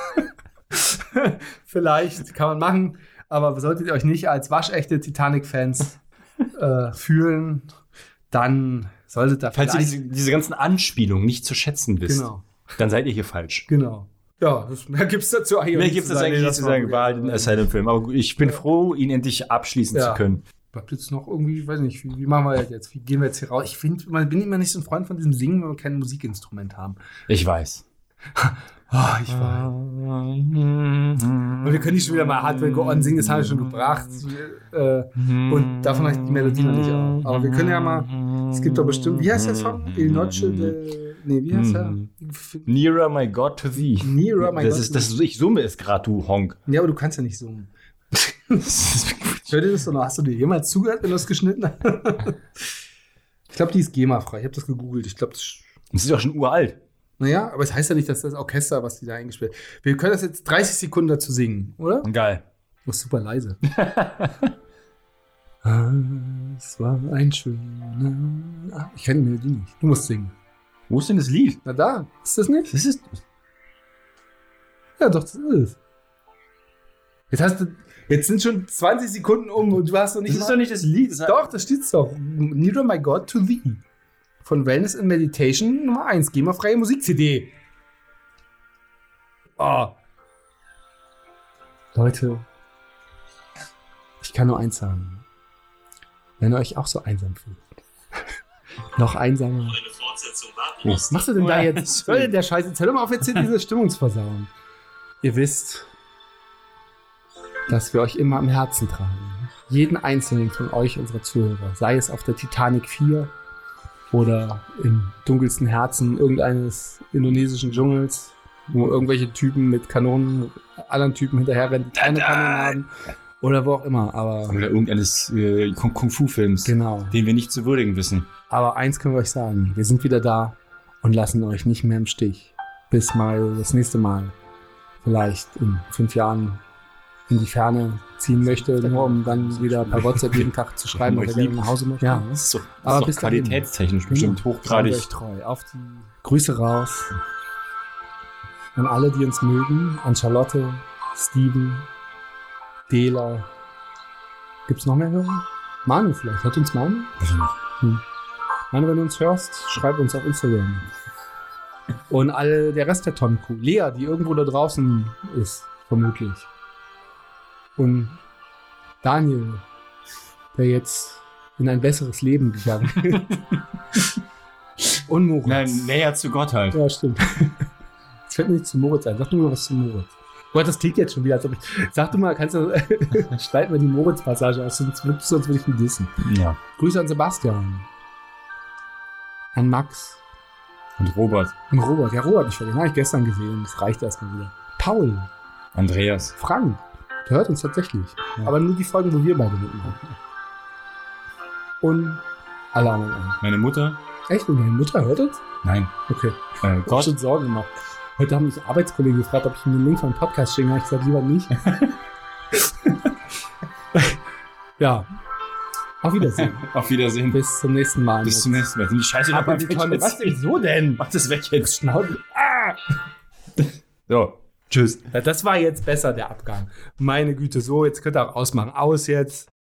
Vielleicht kann man machen, aber solltet ihr euch nicht als waschechte Titanic-Fans äh, fühlen, dann solltet ihr Falls ihr vielleicht... diese, diese ganzen Anspielungen nicht zu schätzen wisst, Genau. dann seid ihr hier falsch. Genau. Ja, das, mehr gibt es dazu eigentlich Mehr nicht gibt es zu sagen. eigentlich Nee, nicht zu war sagen, wirklich- war halt ein Asylum-Film. Aber gut, ich bin froh, ihn endlich abschließen Ja. zu können. Bleibt jetzt noch irgendwie, ich weiß nicht, wie, wie machen wir das jetzt? Wie gehen wir jetzt hier raus? Ich finde, man bin immer nicht so ein Freund von diesem Singen, wenn wir kein Musikinstrument haben. Ich weiß. Ah, ich weiß. Und wir können nicht schon wieder mal Hard Will Go On singen, das haben wir schon gebracht. Äh, und davon habe ich die Melodie noch nicht. Aber, aber wir können ja mal. Es gibt doch bestimmt, wie heißt der Song? Il Noche de... Nee, wie heißt der? Nearer my God to thee. Nearer my das God ist, to das ist, ich summe es gerade, du Honk. Ja, aber du kannst ja nicht summen. Hör dir das doch noch. Hast du dir jemals zugehört, wenn du es geschnitten hast? Ich glaube, die ist GEMA-frei. Ich habe das gegoogelt. Ich glaube, das... Das ist doch schon uralt. Naja, aber es heißt ja nicht, dass das Orchester, was die da eingespielt haben. Wir können das jetzt dreißig Sekunden dazu singen, oder? Geil. Das ist super leise. Es war ein schöner... Ah, ich kenne die Melodie nicht. Du musst singen. Wo ist denn das Lied? Na da. Ist das nicht? Das ist... Ja, doch, das ist es. Jetzt hast du... Jetzt sind schon zwanzig Sekunden um und du hast noch nicht... Das ist doch nicht das Lied. Das Doch, das steht's doch. Nearer my God to thee. Von Wellness and Meditation Nummer eins. GEMA-freie Musik-C D. Oh. Leute, ich kann nur eins sagen. Wenn ihr euch auch so einsam fühlt. Noch einsamer. Oh, was machst du denn da jetzt? Was soll denn der Scheiß? Jetzt hör doch mal auf, jetzt hier diese Stimmung zu versauen. Ihr wisst, dass wir euch immer am Herzen tragen. Jeden einzelnen von euch, unserer Zuhörer. Sei es auf der Titanic vier oder im dunkelsten Herzen irgendeines indonesischen Dschungels, wo irgendwelche Typen mit Kanonen anderen Typen hinterherrennen, die keine Kanonen haben. Oder wo auch immer. Aber oder irgendeines äh, Kung-Fu-Films, genau. Den wir nicht zu würdigen wissen. Aber eins können wir euch sagen. Wir sind wieder da und lassen euch nicht mehr im Stich. Bis mal das nächste Mal. Vielleicht in fünf Jahren in die Ferne ziehen möchte, nur um dann wieder per WhatsApp jeden Tag zu schreiben, Euch oder gerne lieb. nach Hause möchte. Ja, das ist doch, das Aber ist bis doch dahin. qualitätstechnisch bestimmt Genau. hochgradig. Seid euch treu. Auf die Grüße raus. An alle, die uns mögen. An Charlotte, Steven, Dela. Gibt's noch mehr Hörer? Manu vielleicht. Hört uns Manu? Hm. Manu, wenn du uns hörst, schreib uns auf Instagram. Und alle, der Rest der Tonku. Lea, die irgendwo da draußen ist, vermutlich. Und Daniel, der jetzt in ein besseres Leben gegangen ist. Und Moritz. Nein, näher zu Gott halt. Ja, stimmt. Jetzt fällt mir nicht zu Moritz ein. Sag du mal was zu Moritz. Gott, das klingt jetzt schon wieder, als ob ich... Sag du mal, kannst du... Schneid mal die Moritz-Passage aus, sonst, sonst will ich ihn dissen. Ja. Grüße an Sebastian. An Max. Und Robert. Und Robert. Ja, Robert, ich den habe ich gestern gesehen. Das reicht erstmal wieder. Paul. Andreas. Frank. Der hört uns tatsächlich. Ja. Aber nur die Folgen, wo wir beide mitmachen. Und alle anderen auch. Meine Mutter? Echt? Und deine Mutter hört uns? Nein. Okay. Äh, Ich hab Gott. schon Sorgen gemacht. Heute haben mich Arbeitskollegen gefragt, ob ich ihnen den Link von dem Podcast schicke. Ich gesagt, lieber nicht. Ja. Auf Wiedersehen. Auf Wiedersehen. Bis zum nächsten Mal. Bis zum nächsten Mal. Die Scheiße Aber noch wie mal toll. weg Was jetzt. denn so denn? Mach das weg jetzt. Schnauze. Ah! So. Tschüss. Das war jetzt besser, der Abgang. Meine Güte, so, jetzt könnt ihr auch ausmachen. Aus jetzt.